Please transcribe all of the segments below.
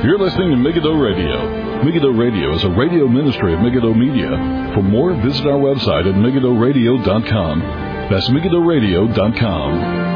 You're listening to Megiddo Radio. Megiddo Radio is a radio ministry of Megiddo Media. For more, visit our website at megiddoradio.com. That's megiddoradio.com.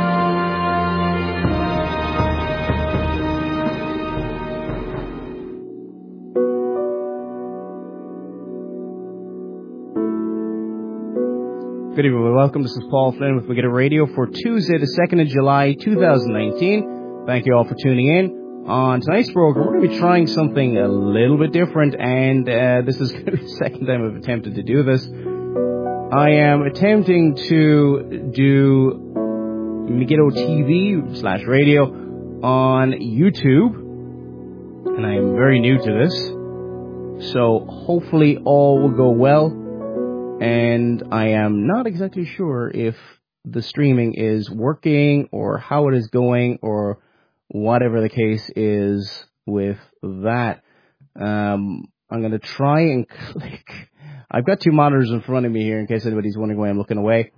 Good evening, welcome. This is Paul Flynn with Megiddo Radio for Tuesday, the 2nd of July, 2019. Thank you all for tuning in. On tonight's program, we're going to be trying something a little bit different, and this is going to be the second time I've attempted to do this. I am attempting to do Megiddo TV/radio on YouTube, and I am very new to this, so hopefully all will go well, and I am not exactly sure if the streaming is working or how it is going or whatever the case is with that. I'm going to try and click. I've got two monitors in front of me here in case anybody's wondering why I'm looking away.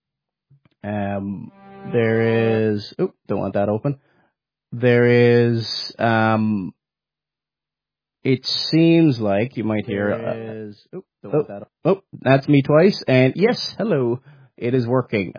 There is... Oh, don't want that open. There is... it seems like you might hear... that's me twice. And yes, hello. It is working.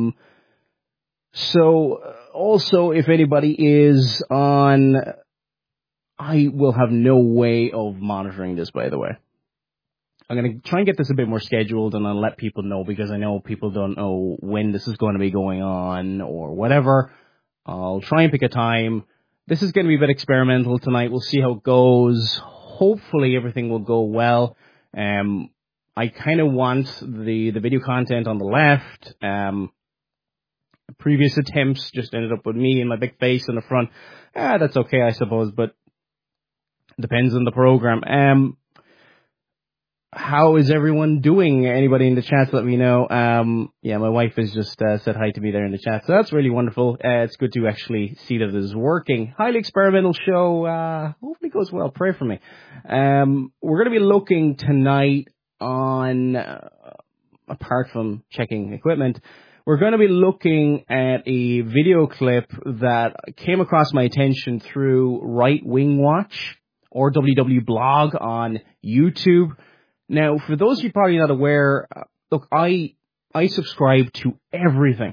Also, if anybody is on, I will have no way of monitoring this, by the way. I'm going to try and get this a bit more scheduled, and I'll let people know, because I know people don't know when this is going to be going on or whatever. I'll try and pick a time. This is going to be a bit experimental tonight. We'll see how it goes. Hopefully everything will go well. I kind of want the video content on the left. Previous attempts just ended up with me and my big face in the front. That's okay, I suppose, but depends on the program. How is everyone doing? Anybody in the chat, let me know. Yeah, my wife has just said hi to me there in the chat, so that's really wonderful. It's good to actually see that it is working. Highly experimental show. Hopefully it goes well. Pray for me. We're going to be looking tonight on, apart from checking equipment, we're going to be looking at a video clip that came across my attention through Right Wing Watch or WW Blog on YouTube. Now, for those of you probably not aware, look, I subscribe to everything.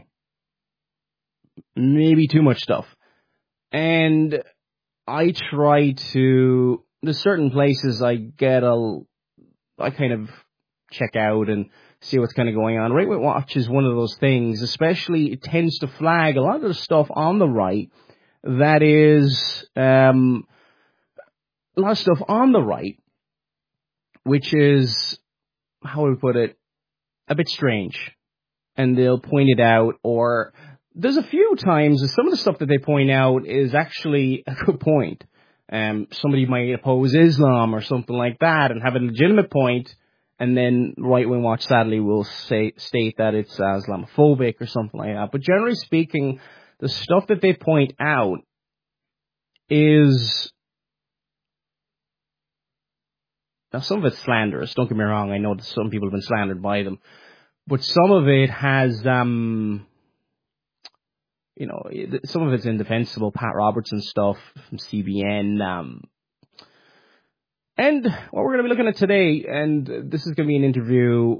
Maybe too much stuff. And I try to, there's certain places I kind of check out and see what's kind of going on. Right Wing Watch is one of those things, especially it tends to flag a lot of the stuff on the right that is, a lot of stuff on the right, which is, how would I put it, a bit strange. And they'll point it out, or there's a few times that some of the stuff that they point out is actually a good point. Somebody might oppose Islam or something like that and have a legitimate point, and then Right Wing Watch sadly will state that it's Islamophobic or something like that. But generally speaking, the stuff that they point out is, now some of it's slanderous, don't get me wrong, I know that some people have been slandered by them, but some of it has, some of it's indefensible. Pat Robertson stuff from CBN, and what we're going to be looking at today, and this is going to be an interview,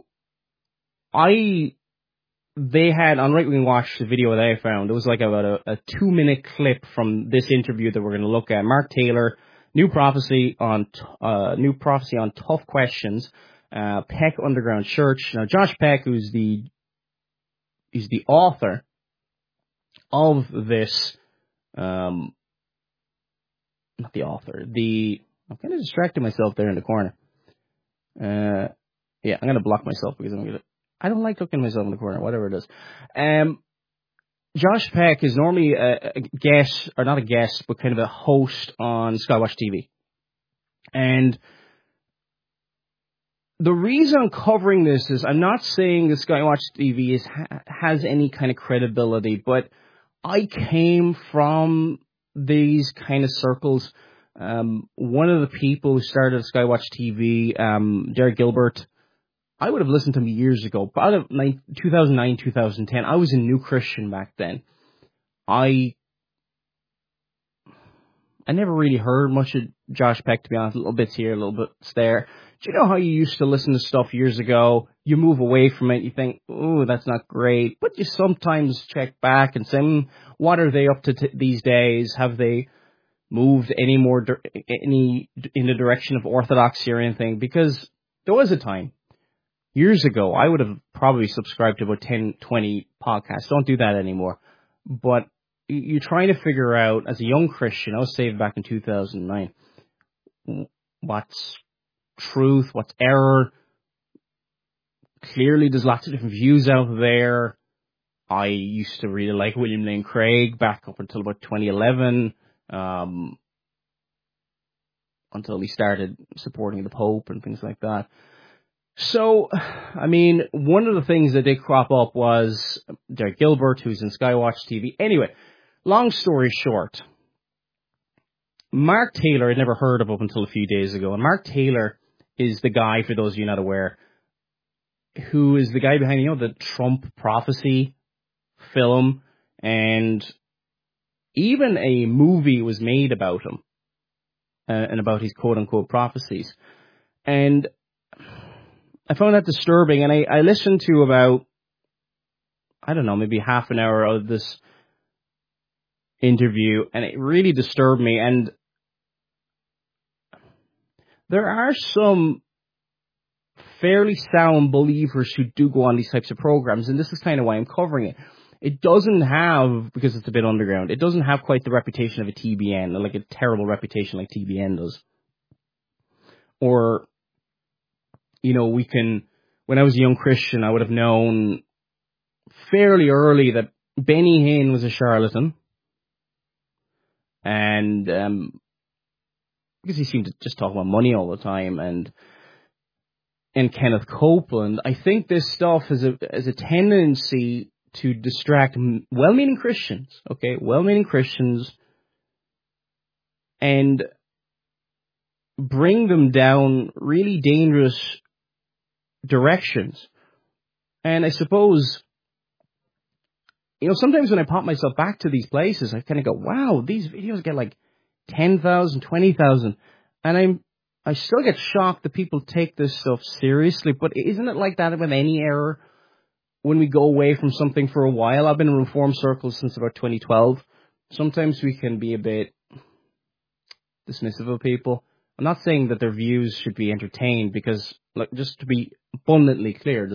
they had on Right Wing Watch, the video that I found, it was like about a 2-minute clip from this interview that we're going to look at. Mark Taylor, New Prophecy on Tough Questions, Peck Underground Church. Now, Josh Peck, he's the author of this, not the author, I'm kind of distracting myself there in the corner. Yeah, I'm going to block myself because I don't like looking at myself in the corner, whatever it is. Josh Peck is normally a guest, or not a guest, but kind of a host on Skywatch TV. And the reason I'm covering this is I'm not saying that Skywatch TV has any kind of credibility, but I came from these kind of circles. One of the people who started Skywatch TV, Derek Gilbert, I would have listened to him years ago, about 2009, 2010. I was a new Christian back then. I I never really heard much of Josh Peck, to be honest. Little bits here, little bits there. Do you know how you used to listen to stuff years ago? You move away from it, you think, oh, that's not great. But you sometimes check back and say, what are they up to these days? Have they moved any more in the direction of orthodoxy or anything? Because there was a time, years ago, I would have probably subscribed to about 10, 20 podcasts. Don't do that anymore. But you're trying to figure out, as a young Christian, I was saved back in 2009, what's truth, what's error. Clearly, there's lots of different views out there. I used to really like William Lane Craig back up until about 2011, until he started supporting the Pope and things like that. So, I mean, one of the things that did crop up was Derek Gilbert, who's in Skywatch TV. Anyway, long story short, Mark Taylor I'd never heard of up until a few days ago. And Mark Taylor is the guy, for those of you not aware, who is the guy behind, the Trump Prophecy film. And even a movie was made about him and about his quote-unquote prophecies. And I found that disturbing. And I listened to about, I don't know, maybe half an hour of this interview, and it really disturbed me. And there are some fairly sound believers who do go on these types of programs, and this is kind of why I'm covering it. It doesn't have, because it's a bit underground, it doesn't have quite the reputation of a TBN, like a terrible reputation like TBN does. Or, when I was a young Christian, I would have known fairly early that Benny Hinn was a charlatan. And because he seemed to just talk about money all the time, and Kenneth Copeland, I think this stuff has a tendency to distract well-meaning Christians, and bring them down really dangerous directions. And I suppose, sometimes when I pop myself back to these places, I kind of go, wow, these videos get like 10,000, 20,000. And I still get shocked that people take this stuff seriously. But isn't it like that with any error? When we go away from something for a while, I've been in Reform circles since about 2012. Sometimes we can be a bit dismissive of people. I'm not saying that their views should be entertained, because, just to be abundantly clear,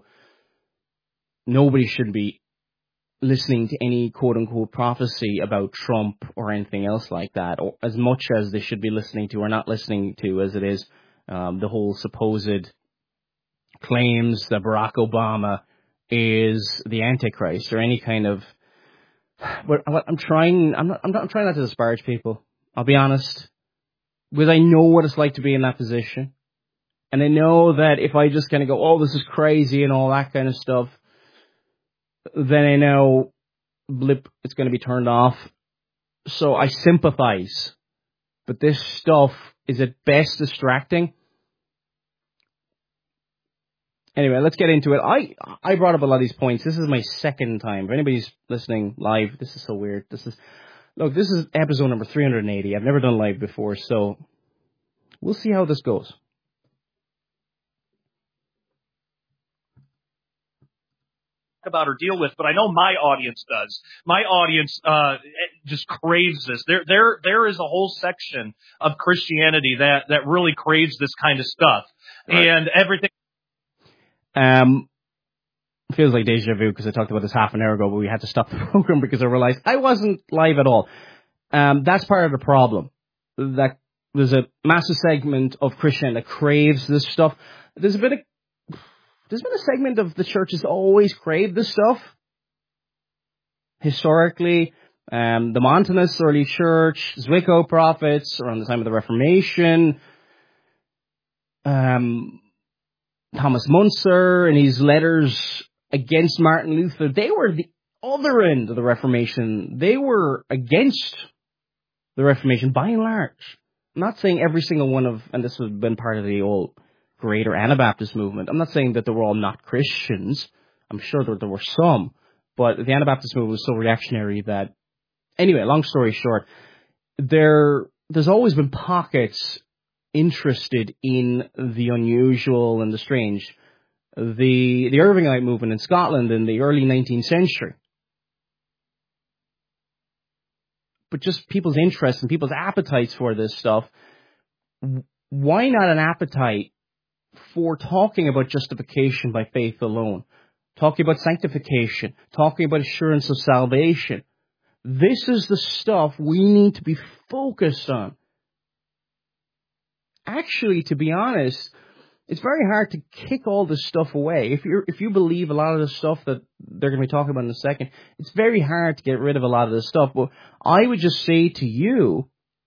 nobody should be listening to any quote-unquote prophecy about Trump or anything else like that, or as much as they should be listening to or not listening to, as it is the whole supposed claims that Barack Obama is the Antichrist or any kind of. But I'm trying not to disparage people. I'll be honest, because I know what it's like to be in that position, and I know that if I just kind of go, "Oh, this is crazy" and all that kind of stuff, then I know it's going to be turned off. So I sympathize. But this stuff is at best distracting. Anyway, let's get into it. I brought up a lot of these points. This is my second time. If anybody's listening live, this is so weird. This is episode number 380. I've never done live before, so we'll see how this goes. About or deal with, but I know my audience does. My audience just craves this. There is a whole section of Christianity that really craves this kind of stuff, right. And everything. Feels like deja vu, because I talked about this half an hour ago, but we had to stop the program because I realized I wasn't live at all. That's part of the problem. That there's a massive segment of Christianity that craves this stuff. There's been a segment of the church that's always craved this stuff. Historically, the Montanists, early church, Zwickau prophets, around the time of the Reformation, Thomas Munzer and his letters against Martin Luther, they were the other end of the Reformation. They were against the Reformation by and large. I'm not saying every single one of, and this has been part of the old greater Anabaptist movement. I'm not saying that they were all not Christians. I'm sure that there were some, but the Anabaptist movement was so reactionary that, anyway, long story short, there's always been pockets interested in the unusual and the strange. The Irvingite movement in Scotland in the early 19th century. But just people's interest and people's appetites for this stuff, why not an appetite for talking about justification by faith alone? Talking about sanctification, talking about assurance of salvation. This is the stuff we need to be focused on. Actually, to be honest, it's very hard to kick all this stuff away. If you believe a lot of the stuff that they're going to be talking about in a second, it's very hard to get rid of a lot of this stuff. But I would just say to you,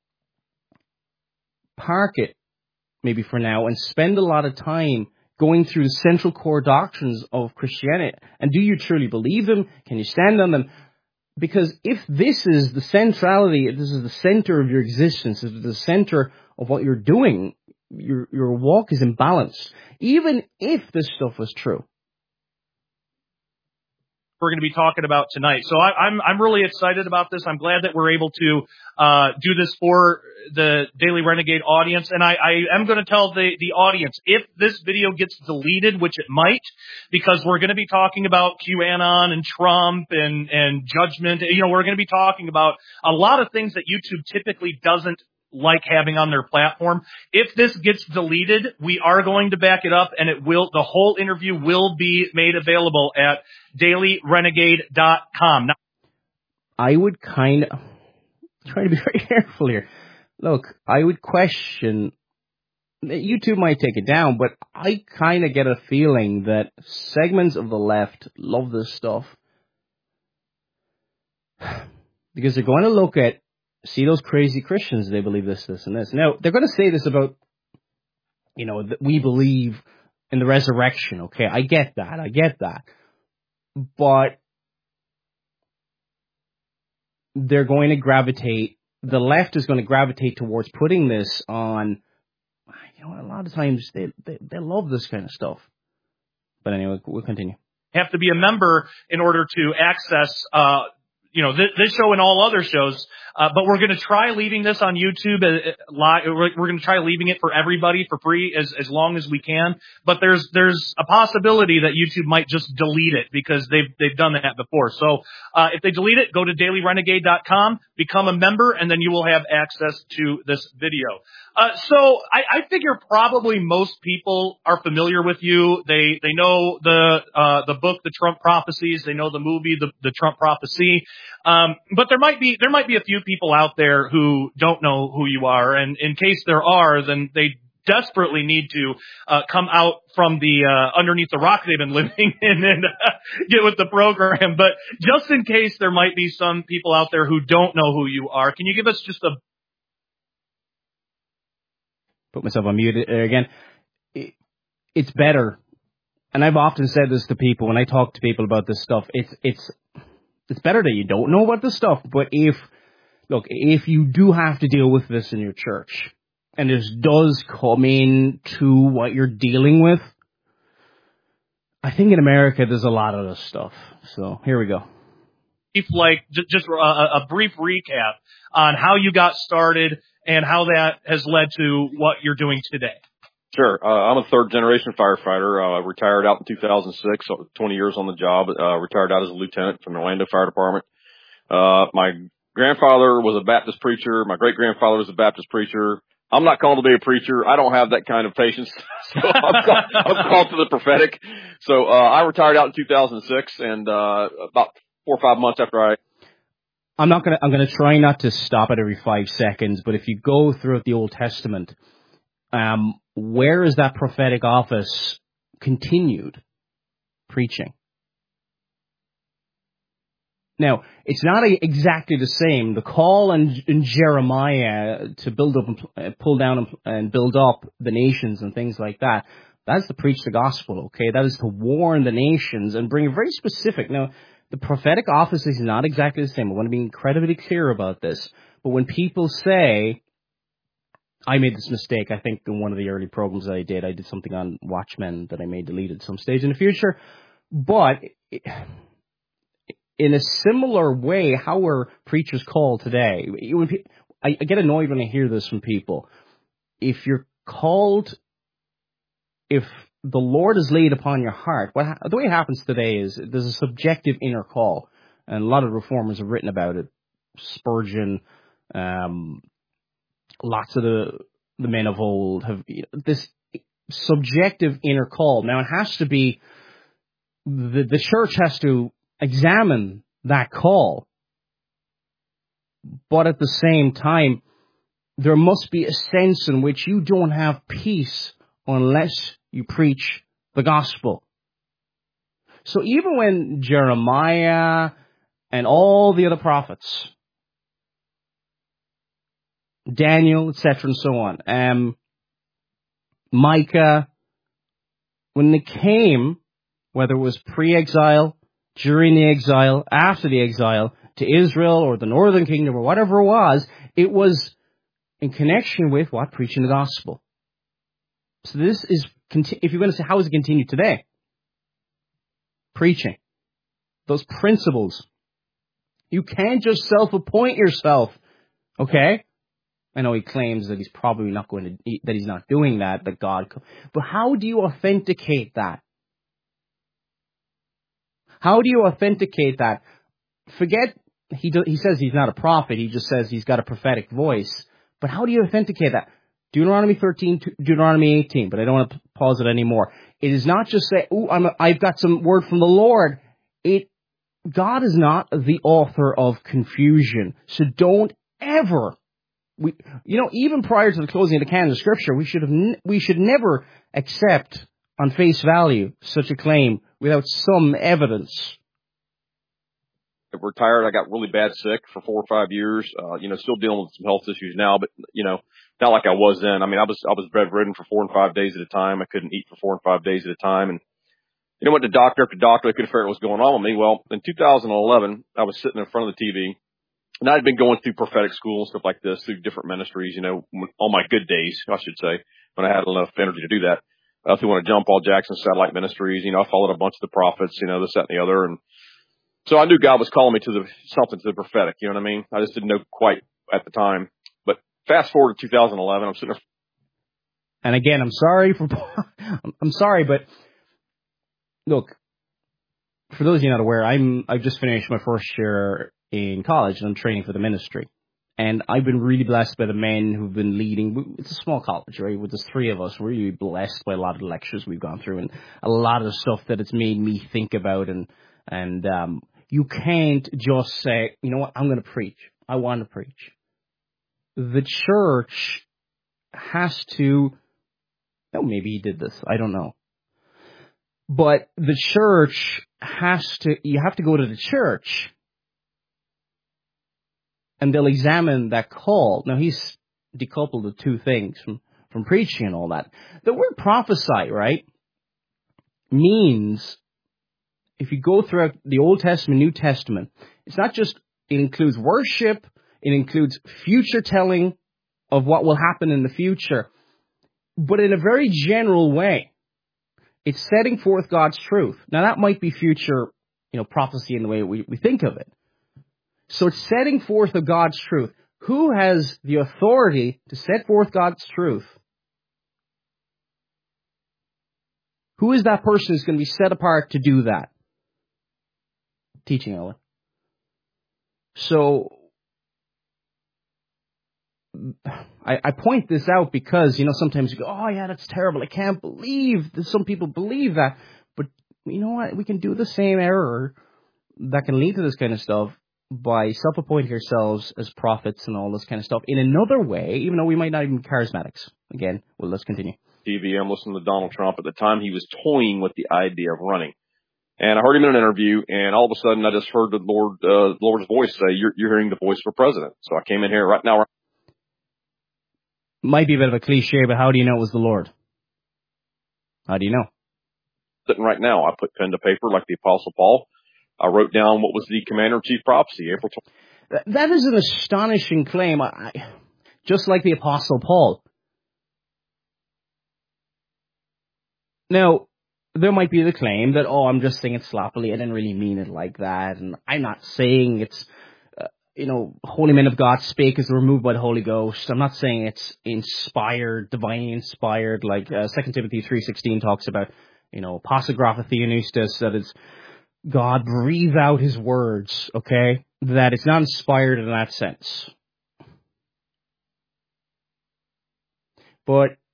park it maybe for now and spend a lot of time going through the central core doctrines of Christianity. And do you truly believe them? Can you stand on them? Because if this is the centrality, if this is the center of your existence, if it's the center of what you're doing, your walk is imbalanced, even if this stuff was true. We're going to be talking about tonight. So I'm really excited about this. I'm glad that we're able to do this for the Daily Renegade audience. And I am going to tell the audience, if this video gets deleted, which it might, because we're going to be talking about QAnon and Trump and judgment. We're going to be talking about a lot of things that YouTube typically doesn't like having on their platform. If this gets deleted, we are going to back it up, and the whole interview will be made available at dailyrenegade.com. Now, I would try to be very careful here. Look, I would question, YouTube might take it down, but I kind of get a feeling that segments of the left love this stuff because they're going to look at, see those crazy Christians, they believe this, and this. Now, they're going to say this about, that we believe in the resurrection, okay? I get that. But they're going to gravitate, the left is going to gravitate towards putting this on, a lot of times they love this kind of stuff. But anyway, we'll continue. Have to be a member in order to access this show and all other shows, but we're going to try leaving this on YouTube live. We're going to try leaving it for everybody for free as long as we can. But there's a possibility that YouTube might just delete it because they've done that before. So if they delete it, go to dailyrenegade.com, become a member, and then you will have access to this video. So I figure probably most people are familiar with you. They know the book, The Trump Prophecies. They know the movie, The Trump Prophecy. But there might be a few people out there who don't know who you are. And in case there are, then they desperately need to come out from the underneath the rock they've been living in and get with the program. But just in case there might be some people out there who don't know who you are, can you give us just a... Put myself on mute again. It's better, and I've often said this to people when I talk to people about this stuff. It's better that you don't know about this stuff. But if you do have to deal with this in your church, and this does come in to what you're dealing with, I think in America there's a lot of this stuff. So here we go. Just a brief recap on how you got started and how that has led to what you're doing today. Sure. I'm a third-generation firefighter. Retired out in 2006, so 20 years on the job. Retired out as a lieutenant from the Orlando Fire Department. My grandfather was a Baptist preacher. My great-grandfather was a Baptist preacher. I'm not called to be a preacher. I don't have that kind of patience. So I'm called to the prophetic. So I retired out in 2006, and about 4 or 5 months after I'm gonna try not to stop at every 5 seconds, but if you go throughout the Old Testament, where is that prophetic office continued preaching? Now, it's not exactly the same. The call in Jeremiah to build up and pull down and build up the nations and things like that, that's to preach the gospel, okay? That is to warn the nations and bring it very specific. Now, the prophetic office is not exactly the same. I want to be incredibly clear about this. But when people say, I made this mistake, I think in one of the early programs that I did something on Watchmen that I may delete at some stage in the future. But in a similar way, how are preachers called today? I get annoyed when I hear this from people. If you're called, if the Lord is laid upon your heart, the way it happens today is there's a subjective inner call, and a lot of reformers have written about it. Spurgeon, lots of the men of old have this subjective inner call. Now it has to be, the church has to examine that call, but at the same time, there must be a sense in which you don't have peace unless you preach the gospel. So even when Jeremiah and all the other prophets, Daniel, etc., and so on, Micah, when they came, whether it was pre-exile, during the exile, after the exile, to Israel or the northern kingdom or whatever it was in connection with what? Preaching the gospel. So this is, if you're going to say, how does it continue today? Preaching. Those principles. You can't just self-appoint yourself. Okay? I know he claims that he's probably not going to, that he's not doing that, that God, but how do you authenticate that? How do you authenticate that? Forget, he says he's not a prophet, he just says he's got a prophetic voice. But how do you authenticate that? Deuteronomy 13, Deuteronomy 18, but I don't want to pause it anymore. It is not just say, I've got some word from the Lord. God is not the author of confusion. So don't ever, even prior to the closing of the canon of Scripture, we should never accept on face value such a claim without some evidence. I retired. I got really bad sick for 4 or 5 years. Still dealing with some health issues now, but not like I was then. I mean, I was bedridden for 4 and 5 days at a time. I couldn't eat for 4 and 5 days at a time, and went to doctor after doctor. I couldn't figure out what was going on with me. Well, in 2011, I was sitting in front of the TV, and I'd been going through prophetic school and stuff like this through different ministries. On my good days, I should say, when I had enough energy to do that. If you want to jump, Paul Jackson Satellite Ministries. I followed a bunch of the prophets. This, that, and the other, and so I knew God was calling me to something to the prophetic. You know what I mean? I just didn't know quite at the time. But fast forward to 2011, I'm sitting there. And again, I'm sorry, but look, for those of you not aware, I've just finished my first year in college and I'm training for the ministry. And I've been really blessed by the men who've been leading. It's a small college, right? With the 3 of us, we're really blessed by a lot of the lectures we've gone through and a lot of the stuff that it's made me think about. And you can't just say, you know what, I'm going to preach. I want to preach. The church has to, maybe he did this, I don't know. But the church you have to go to the church and they'll examine that call. Now he's decoupled the 2 things from preaching and all that. The word prophesy, right, means, if you go throughout the Old Testament, New Testament, it's not just, it includes worship, it includes future telling of what will happen in the future, but in a very general way. It's setting forth God's truth. Now that might be future, prophecy in the way we think of it. So it's setting forth of God's truth. Who has the authority to set forth God's truth? Who is that person who's going to be set apart to do that? Teaching, Ellen. So I point this out because, sometimes you go, oh yeah, that's terrible. I can't believe that some people believe that. But you know what? We can do the same error that can lead to this kind of stuff by self-appointing ourselves as prophets and all this kind of stuff in another way, even though we might not even be charismatics. Again, well, let's continue. TV, I'm listening to Donald Trump. At the time, he was toying with the idea of running. And I heard him in an interview, and all of a sudden, I just heard the Lord's voice say, you're hearing the voice of a president. So I came in here right now. Might be a bit of a cliche, but how do you know it was the Lord? How do you know? Sitting right now, I put pen to paper like the Apostle Paul. I wrote down what was the Commander-in-Chief prophecy, April 20th. That is an astonishing claim, just like the Apostle Paul. Now, there might be the claim that, I'm just saying it sloppily, I didn't really mean it like that, and I'm not saying it's holy men of God spake as they were moved by the Holy Ghost. I'm not saying it's inspired, divinely inspired, like 2 Timothy 3:16 talks about, apostographa theonoustos, that it's God breathe out his words, okay? That it's not inspired in that sense. But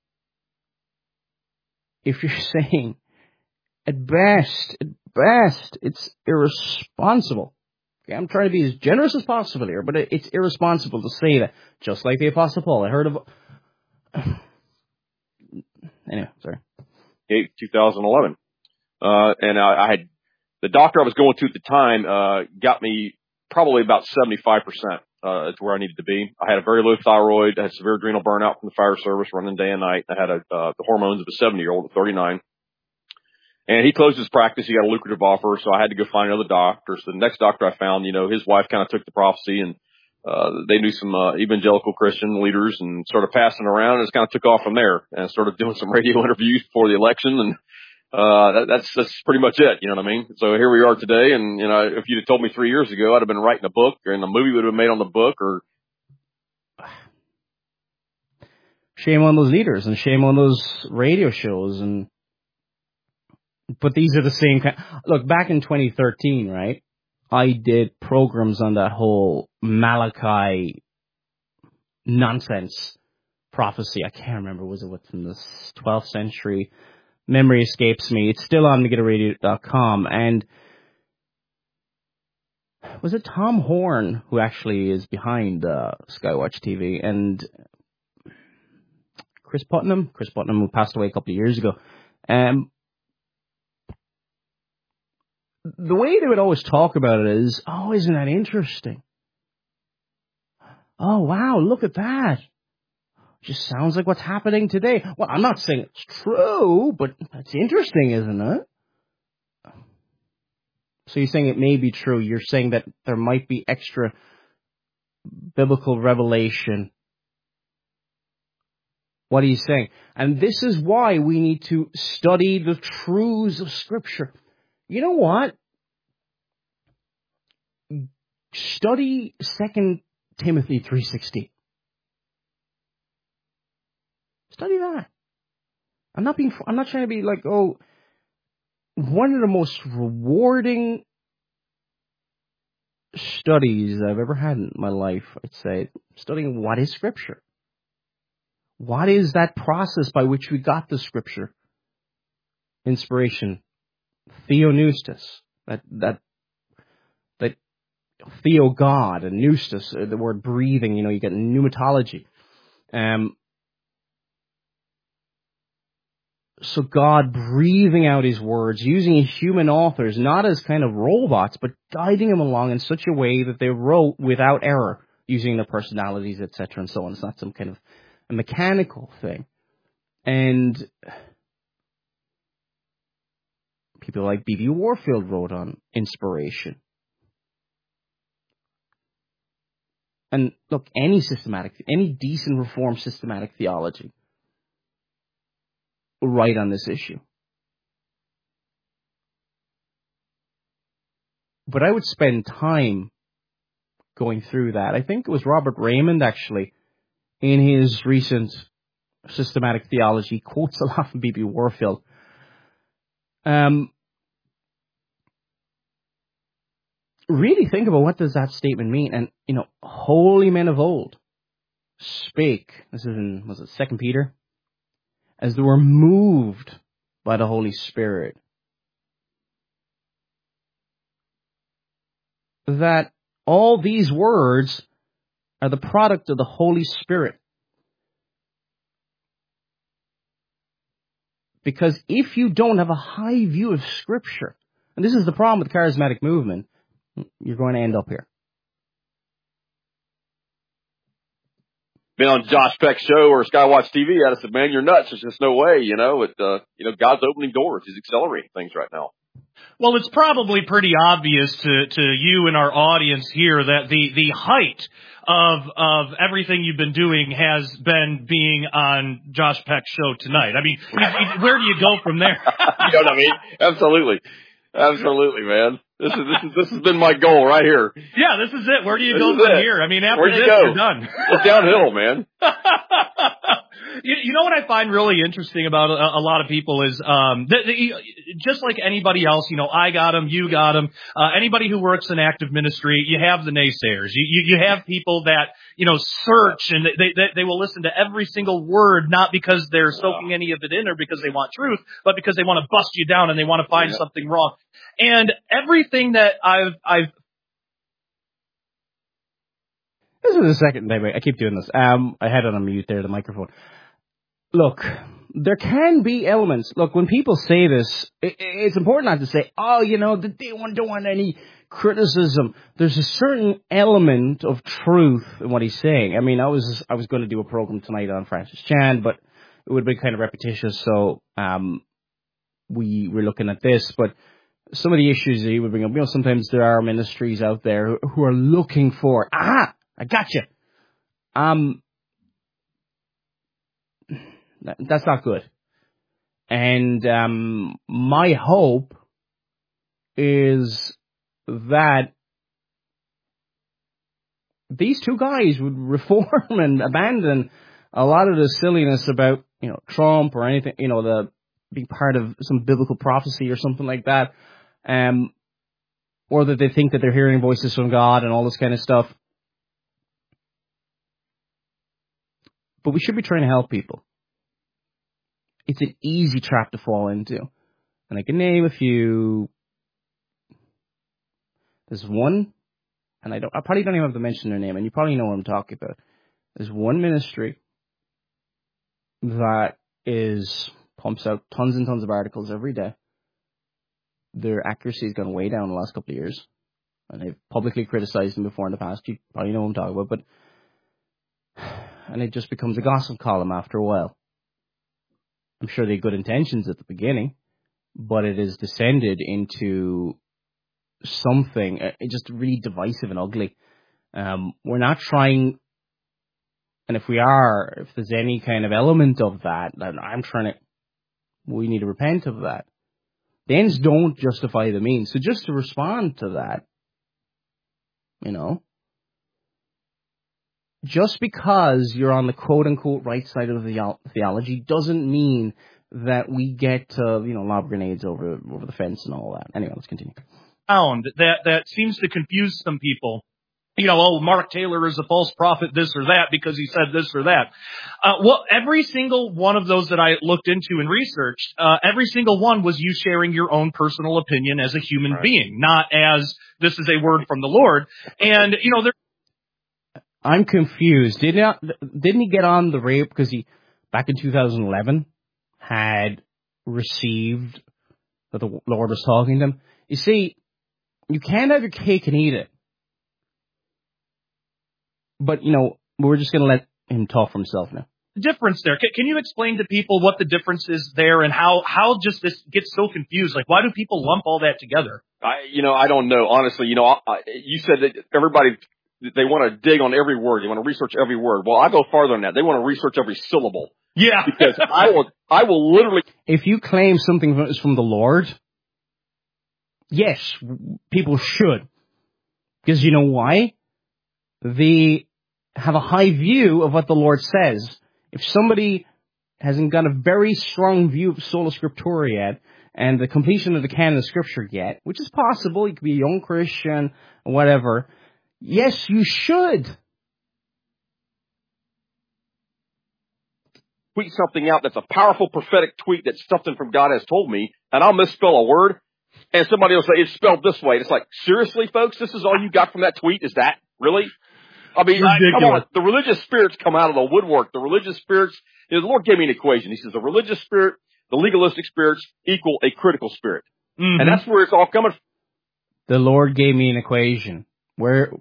if you're saying, at best, it's irresponsible. Okay, I'm trying to be as generous as possible here, but it's irresponsible to say that, just like the Apostle Paul. I heard of... Anyway, sorry. 2011. And I had, the doctor I was going to at the time, got me probably about 75%, to where I needed to be. I had a very low thyroid. I had severe adrenal burnout from the fire service running day and night. I had the hormones of a 70-year-old at 39. And he closed his practice. He got a lucrative offer, so I had to go find another doctor. So the next doctor I found, his wife kind of took the prophecy, and they knew some evangelical Christian leaders and started passing around, and it kind of took off from there. And I started doing some radio interviews before the election, and that's pretty much it. You know what I mean? So here we are today, and if you'd have told me 3 years ago, I'd have been writing a book, and a movie would have been made on the book. Or shame on those leaders, and shame on those radio shows, but these are the same kind. Look, back in 2013, right? I did programs on that whole Malachi nonsense prophecy. I can't remember. Was it from the 12th century? Memory escapes me. It's still on MegadoRadio.com. And was it Tom Horn who actually is behind Skywatch TV? And Chris Putnam, who passed away a couple of years ago. The way they would always talk about it is, oh, isn't that interesting? Oh, wow, look at that. Just sounds like what's happening today. Well, I'm not saying it's true, but it's interesting, isn't it? So you're saying it may be true. You're saying that there might be extra biblical revelation. What are you saying? And this is why we need to study the truths of Scripture. You know what? Study 2 Timothy 3:16. Study that. I'm not trying to be like, one of the most rewarding studies I've ever had in my life, I'd say, studying what is Scripture. What is that process by which we got the Scripture? Inspiration. Theonoustos, that theo God, and noustos, the word breathing, you get pneumatology. So God breathing out his words, using human authors, not as kind of robots, but guiding them along in such a way that they wrote without error, using their personalities, etc., and so on. It's not some kind of a mechanical thing. And people like B.B. Warfield wrote on inspiration. And look, any decent Reformed systematic theology will write on this issue. But I would spend time going through that. I think it was Robert Raymond, actually, in his recent systematic theology, quotes a lot from B.B. Warfield. Really think about what does that statement mean. And, holy men of old spake, this is in, 2 Peter? As they were moved by the Holy Spirit. That all these words are the product of the Holy Spirit. Because if you don't have a high view of Scripture, and this is the problem with the charismatic movement, you're going to end up here. Been on Josh Peck's show or Skywatch TV, I said, man, you're nuts. There's just no way, God's opening doors. He's accelerating things right now. Well, it's probably pretty obvious to you and our audience here that the height of everything you've been doing has been being on Josh Peck's show tonight. I mean, where do you go from there? You know what I mean? Absolutely, man. This has been my goal right here. Yeah, this is it. Where do you go from here? I mean, after this, you're done. It's downhill, man. You know what I find really interesting about a lot of people is, just like anybody else, you know, I got them, you got them, anybody who works in active ministry, you have the naysayers. You have people that, you know, search and they will listen to every single word, not because they're soaking any of it in or because they want truth, but because they want to bust you down and they want to find something wrong. And everything that I've This is the second time I keep doing this. I had it on mute there, the microphone. Look, there can be elements. Look, when people say this, it's important not to say, oh, you know, that they don't want any criticism. There's a certain element of truth in what he's saying. I mean, I was going to do a program tonight on Francis Chan, but it would be kind of repetitious, so we were looking at this. But some of the issues that he would bring up, you know, sometimes there are ministries out there who are looking for, I gotcha. That's not good. And my hope is that these two guys would reform and abandon a lot of the silliness about, you know, Trump or anything, you know, the being part of some biblical prophecy or something like that, or that they think that they're hearing voices from God and all this kind of stuff. But we should be trying to help people. It's an easy trap to fall into. And I can name a few. There's one, and I probably don't even have to mention their name, and you probably know what I'm talking about. There's one ministry that pumps out tons and tons of articles every day. Their accuracy has gone way down the last couple of years. And they've publicly criticized them before in the past. You probably know what I'm talking about. And it just becomes a gossip column after a while. I'm sure they had good intentions at the beginning, but it has descended into something just really divisive and ugly. We're not trying, and if there's any kind of element of that, then we need to repent of that. The ends don't justify the means. So just to respond to that, you know, just because you're on the quote-unquote right side of the theology doesn't mean that we get to, you know, lob grenades over the fence and all that. Anyway, let's continue. That seems to confuse some people. You know, oh, Mark Taylor is a false prophet, this or that, because he said this or that. Well, every single one of those that I looked into and researched, every single one was you sharing your own personal opinion as a human being, not as this is a word from the Lord. And, you know, I'm confused. Didn't he get on the radio because he, back in 2011, had received that the Lord was talking to him? You see, you can't have your cake and eat it. But, you know, we're just going to let him talk for himself now. Difference there. Can you explain to people what the difference is there and how just this gets so confused? Like, why do people lump all that together? I don't know. Honestly, you know, you said that everybody, they want to dig on every word. They want to research every word. Well, I go farther than that. They want to research every syllable. Yeah. Because I will literally. If you claim something is from the Lord, yes, people should. Because you know why? They have a high view of what the Lord says. If somebody hasn't got a very strong view of Sola Scriptura yet, and the completion of the canon of Scripture yet, which is possible, you could be a young Christian, or whatever, yes, you should. Tweet something out that's a powerful prophetic tweet that something from God has told me, and I'll misspell a word, and somebody will say, it's spelled this way. It's like, seriously, folks, this is all you got from that tweet? Is that really? I mean, come on. The religious spirits come out of the woodwork. The religious spirits, you know, the Lord gave me an equation. He says the religious spirit, the legalistic spirits equal a critical spirit. Mm-hmm. And that's where it's all coming from. The Lord gave me an equation where,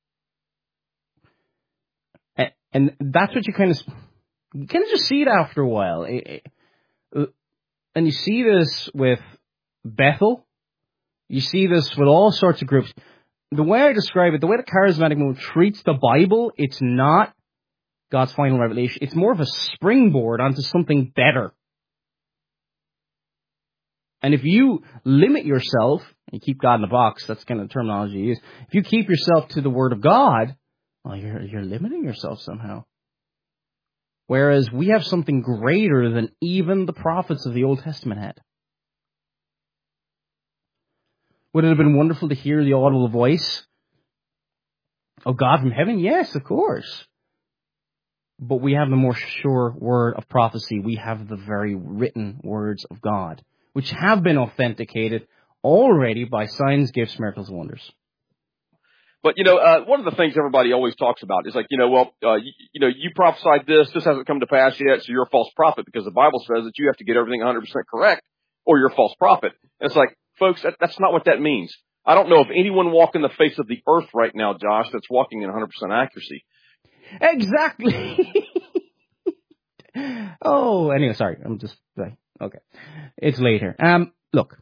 and that's what you kind of just see it after a while. And you see this with Bethel. You see this with all sorts of groups. The way I describe it, the way the charismatic movement treats the Bible, it's not God's final revelation. It's more of a springboard onto something better. And if you limit yourself, You keep God in a box. That's kind of the terminology you use. If you keep yourself to the Word of God, well, you're limiting yourself somehow. Whereas we have something greater than even the prophets of the Old Testament had. Would it have been wonderful to hear the audible voice of God from heaven? Yes, of course. But we have the more sure word of prophecy. We have the very written words of God, which have been authenticated already by signs, gifts, miracles, and wonders. But, one of the things everybody always talks about is like, you prophesied this hasn't come to pass yet, so you're a false prophet, because the Bible says that you have to get everything 100% correct, or you're a false prophet. And it's like, folks, that's not what that means. I don't know of anyone walking the face of the earth right now, Josh, that's walking in 100% accuracy. Exactly. Oh, anyway, sorry. I'm just, okay. It's later. Look.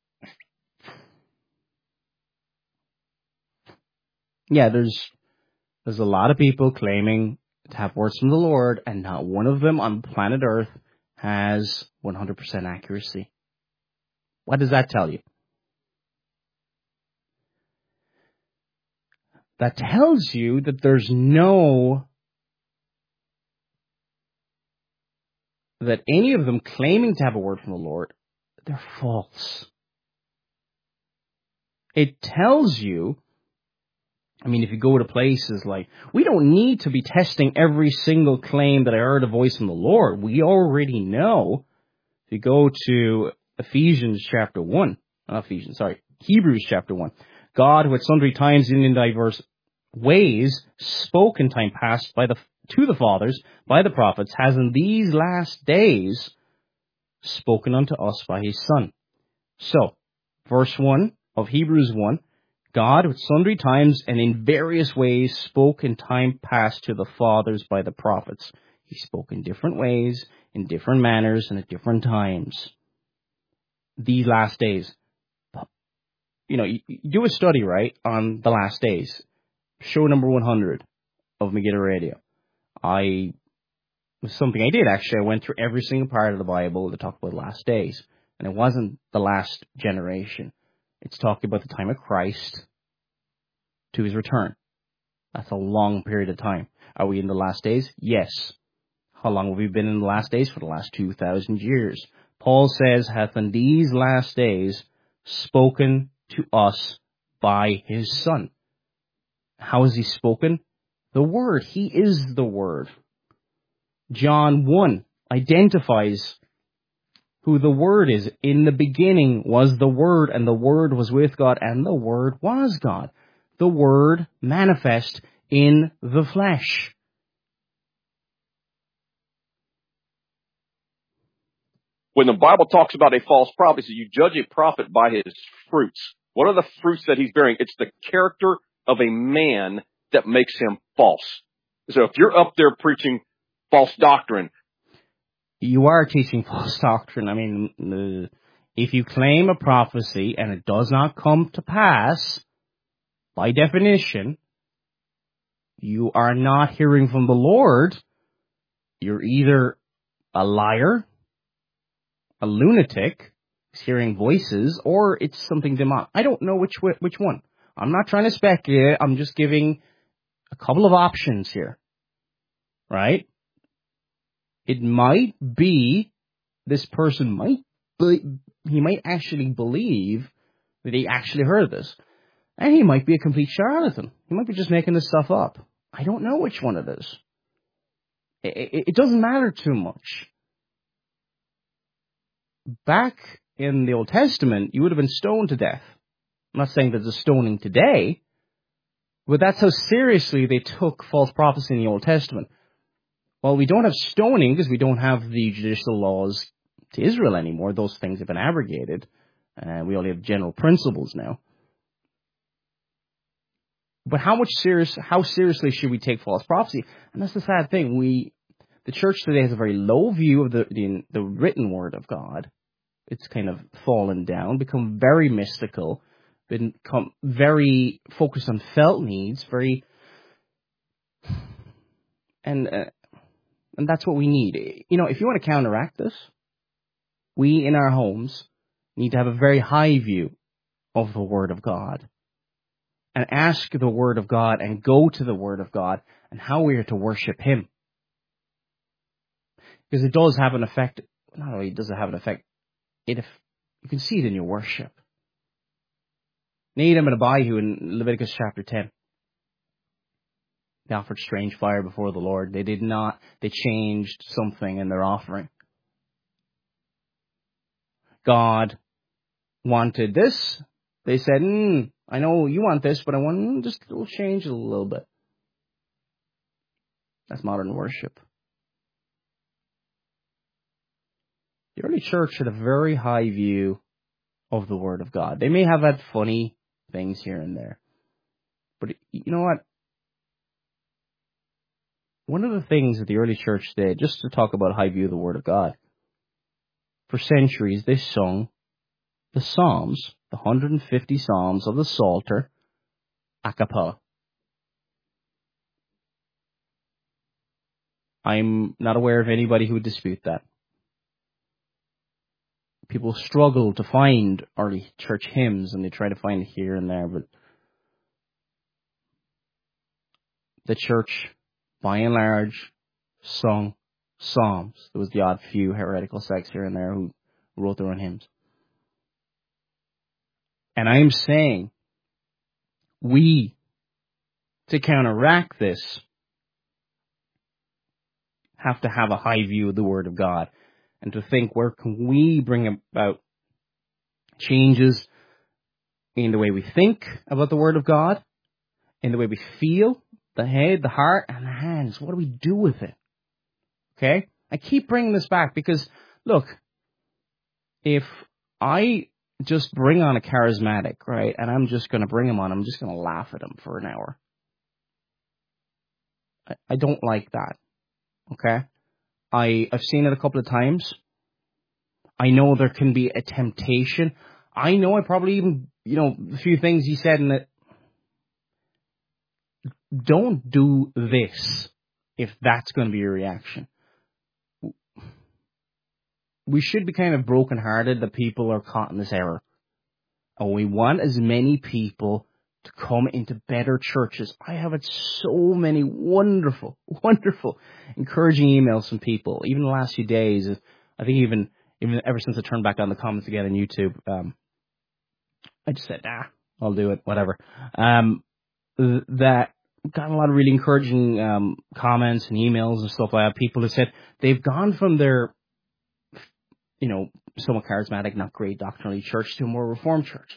Yeah, there's a lot of people claiming to have words from the Lord, and not one of them on planet Earth has 100% accuracy. What does that tell you? That tells you that that any of them claiming to have a word from the Lord, they're false. It tells you, if you go to places like, we don't need to be testing every single claim that I heard a voice from the Lord. We already know. If you go to Hebrews chapter 1, God, who at sundry times and in diverse ways spoke in time past to the fathers by the prophets, has in these last days spoken unto us by his Son. So, verse 1 of Hebrews 1, God, with sundry times and in various ways, spoke in time past to the fathers by the prophets. He spoke in different ways, in different manners, and at different times. These last days. You do a study, right, on the last days. Show number 100 of Megiddo Radio. It was something I did, actually. I went through every single part of the Bible that talked about last days. And it wasn't the last generation. It's talking about the time of Christ to his return. That's a long period of time. Are we in the last days? Yes. How long have we been in the last days? For the last 2,000 years. Paul says, hath in these last days spoken to us by his Son. How has he spoken? The Word. He is the Word. John 1 identifies who the Word is. In the beginning was the Word, and the Word was with God, and the Word was God. The Word manifest in the flesh. When the Bible talks about a false prophet, you judge a prophet by his fruits. What are the fruits that he's bearing? It's the character of a man that makes him false. So if you're up there preaching false doctrine, you are teaching false doctrine. If you claim a prophecy and it does not come to pass, by definition, you are not hearing from the Lord. You're either a liar, a lunatic, hearing voices, or it's something demonic. I don't know which one. I'm not trying to speculate. I'm just giving a couple of options here. Right? It might be, this person he might actually believe that he actually heard this. And he might be a complete charlatan. He might be just making this stuff up. I don't know which one it is. It doesn't matter too much. Back in the Old Testament, you would have been stoned to death. I'm not saying there's a stoning today, but that's how seriously they took false prophecy in the Old Testament. Well, we don't have stoning because we don't have the judicial laws to Israel anymore. Those things have been abrogated. We only have general principles now. But how seriously should we take false prophecy? And that's the sad thing. The church today has a very low view of the written word of God. It's kind of fallen down, become very mystical, become very focused on felt needs, and that's what we need. If you want to counteract this, we in our homes need to have a very high view of the Word of God and ask the Word of God and go to the Word of God and how we are to worship Him. Because it does have an effect. Not only does it have an effect, you can see it in your worship. Nadab and Abihu in Leviticus chapter 10. They offered strange fire before the Lord. They did not. They changed something in their offering. God wanted this. They said, I know you want this, but I want we'll change it a little bit. That's modern worship. The early church had a very high view of the Word of God. They may have had funny things here and there. But you know what? One of the things that the early church did, just to talk about high view of the Word of God, for centuries they sung the Psalms, the 150 Psalms of the Psalter, a cappella. I'm not aware of anybody who would dispute that. People struggle to find early church hymns, and they try to find it here and there, but the church, by and large, sung psalms. There was the odd few heretical sects here and there who wrote their own hymns. And I'm saying, we, to counteract this, have to have a high view of the Word of God, and to think, where can we bring about changes in the way we think about the Word of God, in the way we feel, the head, the heart, and the hands. What do we do with it? Okay? I keep bringing this back because, look, if I just bring on a charismatic, right, and I'm just going to bring him on, I'm just going to laugh at him for an hour. I don't like that. Okay? I've seen it a couple of times. I know there can be a temptation. I know I probably even, a few things he said in it. Don't do this if that's going to be your reaction. We should be kind of brokenhearted that people are caught in this error. And we want as many people to come into better churches. I have had so many wonderful, wonderful, encouraging emails from people, even the last few days. I think even ever since I turned back on the comments again on YouTube, I just said, I'll do it, whatever. That got a lot of really encouraging comments and emails and stuff like that. People who said they've gone from their, somewhat charismatic, not great doctrinally church to a more reformed church.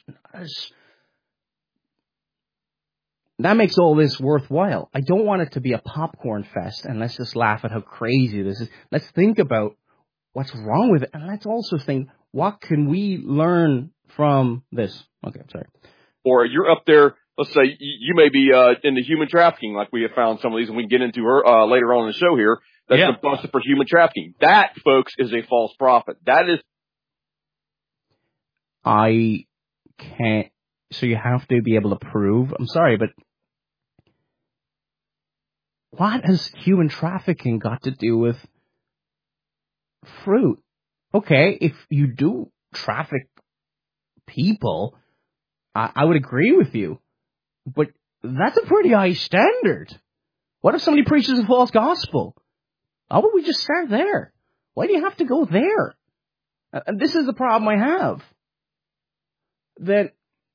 That makes all this worthwhile. I don't want it to be a popcorn fest and let's just laugh at how crazy this is. Let's think about what's wrong with it, and let's also think, what can we learn from this? Okay, I'm sorry. Or you're up there, let's say you may be into human trafficking, like we have found some of these, and we can get into later on in the show here. That's been busted for human trafficking. That, folks, is a false prophet. That is. I can't. So you have to be able to prove. I'm sorry, but what has human trafficking got to do with fruit? Okay, if you do traffic people, I would agree with you. But that's a pretty high standard. What if somebody preaches a false gospel? How about we just start there? Why do you have to go there? And this is the problem I have. That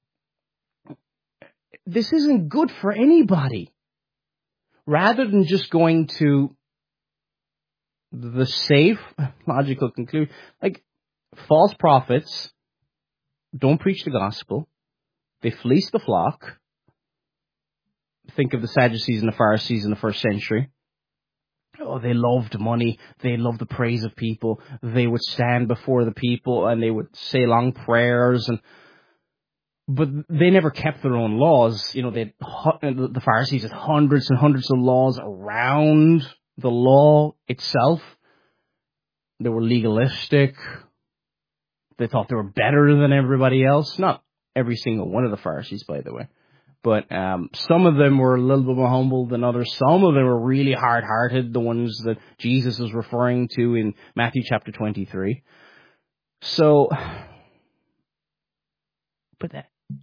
this isn't good for anybody. Rather than just going to the safe, logical conclusion, like false prophets don't preach the gospel. They fleece the flock. Think of the Sadducees and the Pharisees in the first century. Oh, they loved money. They loved the praise of people. They would stand before the people and they would say long prayers, but they never kept their own laws. The Pharisees had hundreds and hundreds of laws around the law itself. They were legalistic. They thought they were better than everybody else. Not every single one of the Pharisees, by the way. But some of them were a little bit more humble than others. Some of them were really hard-hearted, the ones that Jesus is referring to in Matthew chapter 23. So, but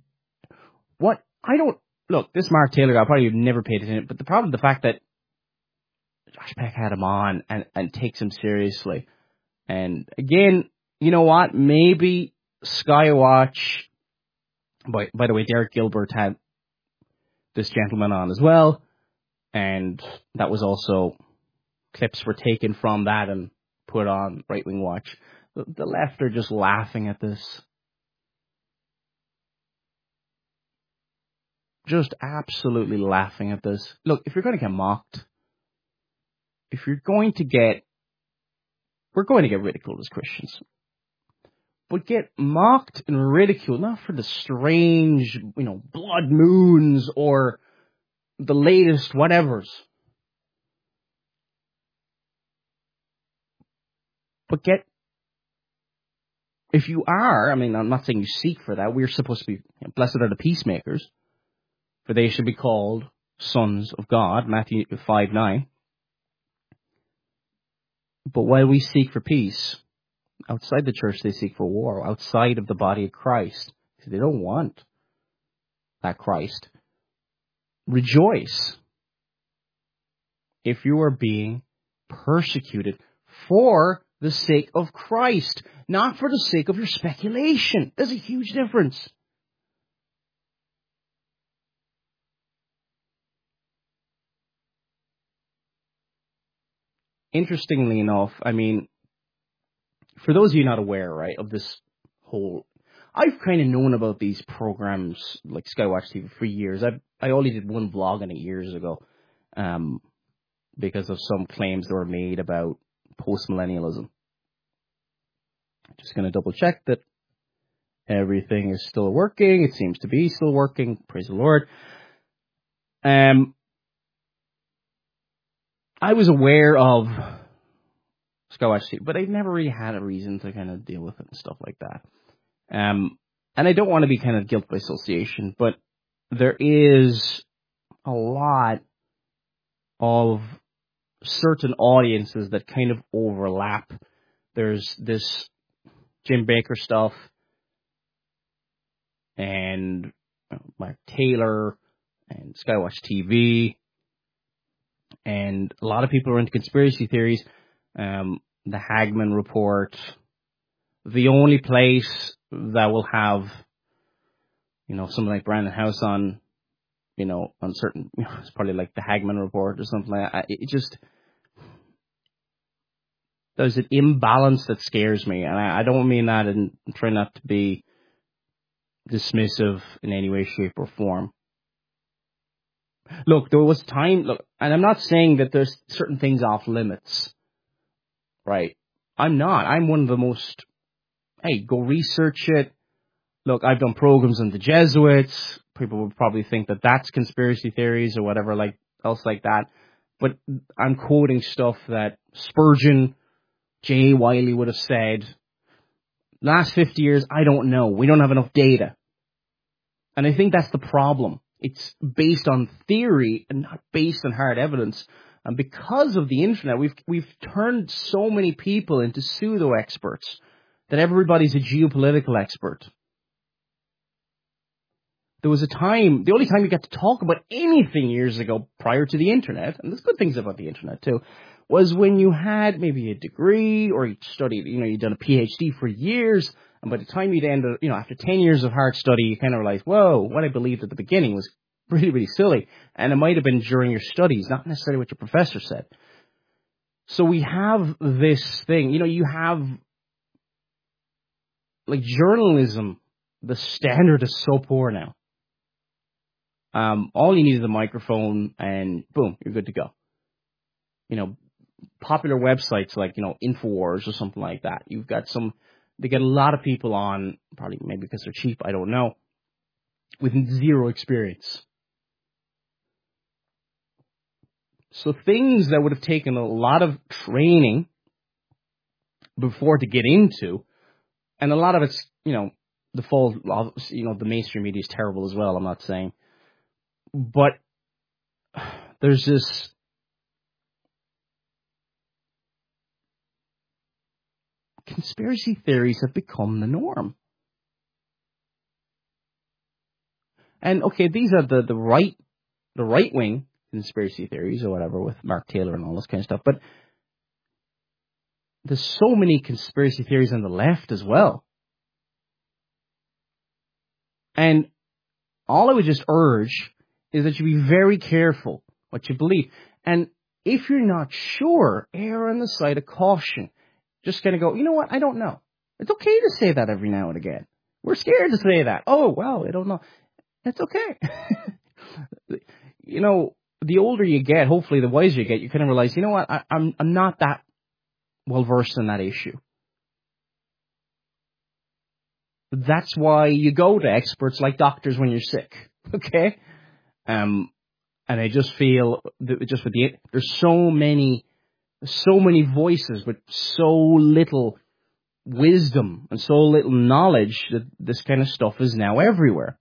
This Mark Taylor guy probably never paid attention, but the fact that Josh Peck had him on and takes him seriously. And again, you know what? Maybe Skywatch, by the way, Derek Gilbert had this gentleman on as well. And that was also, clips were taken from that and put on Right Wing Watch. The left are just laughing at this. Just absolutely laughing at this. Look, if you're going to get mocked, we're going to get ridiculed as Christians. But get mocked and ridiculed, not for the strange, blood moons or the latest whatevers. But if you are, I'm not saying you seek for that. We're supposed to be, blessed are the peacemakers, for they should be called sons of God, Matthew 5:9. But while we seek for peace, outside the church they seek for war, outside of the body of Christ. They don't want that Christ. Rejoice if you are being persecuted for the sake of Christ, not for the sake of your speculation. There's a huge difference. Interestingly enough, for those of you not aware, right, of this whole, I've kind of known about these programs like Skywatch TV for years. I only did one vlog on it years ago, because of some claims that were made about post-millennialism. Just going to double check that everything is still working. It seems to be still working. Praise the Lord. I was aware of Skywatch TV, but I never really had a reason to kind of deal with it and stuff like that. And I don't want to be kind of guilt by association, but there is a lot of certain audiences that kind of overlap. There's this Jim Baker stuff and Mark Taylor and Skywatch TV. And a lot of people are into conspiracy theories. The Hagman Report. The only place that will have, something like Brandon House on, on certain, it's probably like the Hagman Report or something like that. It just, there's an imbalance that scares me. And I don't mean that, and try not to be dismissive in any way, shape, or form. Look, there was time, and I'm not saying that there's certain things off limits, right? I'm not. I'm one of the most, hey, go research it. Look, I've done programs on the Jesuits. People would probably think that that's conspiracy theories or whatever else like that. But I'm quoting stuff that Spurgeon, J. Wiley would have said. Last 50 years, I don't know. We don't have enough data. And I think that's the problem. It's based on theory and not based on hard evidence. And because of the internet, we've turned so many people into pseudo-experts that everybody's a geopolitical expert. There was a time, the only time you got to talk about anything years ago prior to the internet, and there's good things about the internet too, was when you had maybe a degree or you studied, you'd done a PhD for years. And by the time you'd ended, after 10 years of hard study, you kind of realized, whoa, what I believed at the beginning was really, really silly. And it might have been during your studies, not necessarily what your professor said. So we have this thing, you have, like, journalism, the standard is so poor now. All you need is a microphone and boom, you're good to go. Popular websites like, InfoWars or something like that. You've got they get a lot of people on, probably maybe because they're cheap, I don't know, with zero experience. So things that would have taken a lot of training before to get into, and a lot of it's, the full, the mainstream media is terrible as well, I'm not saying. But there's this conspiracy theories have become the norm. And okay, these are the right wing conspiracy theories or whatever with Mark Taylor and all this kind of stuff. But there's so many conspiracy theories on the left as well. And all I would just urge is that you be very careful what you believe. And if you're not sure, err on the side of caution. Just kind of go, you know what, I don't know. It's okay to say that every now and again. We're scared to say that. Oh, well, I don't know. That's okay. You know, the older you get, hopefully the wiser you get, you kind of realize, you know what, I'm not that well versed in that issue. That's why you go to experts like doctors when you're sick, okay? And I just feel that just with there's so many voices with so little wisdom and so little knowledge that this kind of stuff is now everywhere.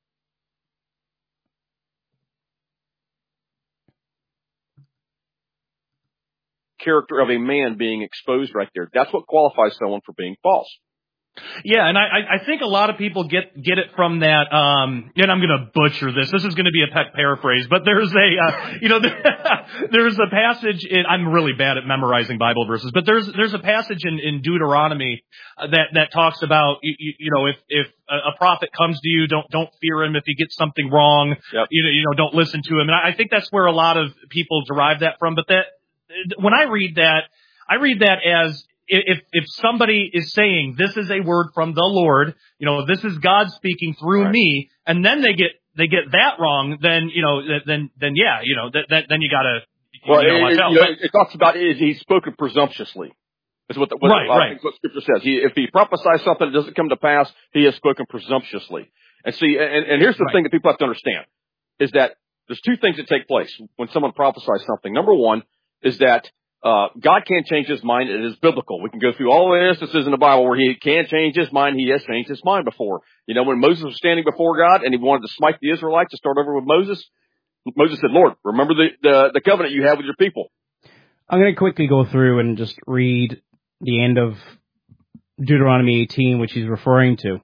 Character of a man being exposed right there. That's what qualifies someone for being false. Yeah, and I think a lot of people get it from that, and I'm gonna butcher this. This is gonna be a pet paraphrase, but there's there's a passage I'm really bad at memorizing Bible verses, but there's a passage in Deuteronomy that talks about, you know, if a prophet comes to you, don't fear him. If he gets something wrong, yep. you know, don't listen to him. And I think that's where a lot of people derive that from. But when I read that as, if somebody is saying this is a word from the Lord, you know, this is God speaking through me, and then they get that wrong, then you know, then yeah, you know, then you gotta watch out. It talks about he's spoken presumptuously. Is what right. What Scripture says. If he prophesies something that doesn't come to pass, he has spoken presumptuously. And see, and here's the thing that people have to understand is that there's two things that take place when someone prophesies something. Number one is that God can't change his mind. It is biblical. We can go through all the instances in the Bible where he can change his mind. He has changed his mind before. You know, when Moses was standing before God and he wanted to smite the Israelites, to start over with Moses said, Lord, remember the covenant you have with your people. I'm going to quickly go through and just read the end of Deuteronomy 18, which he's referring to.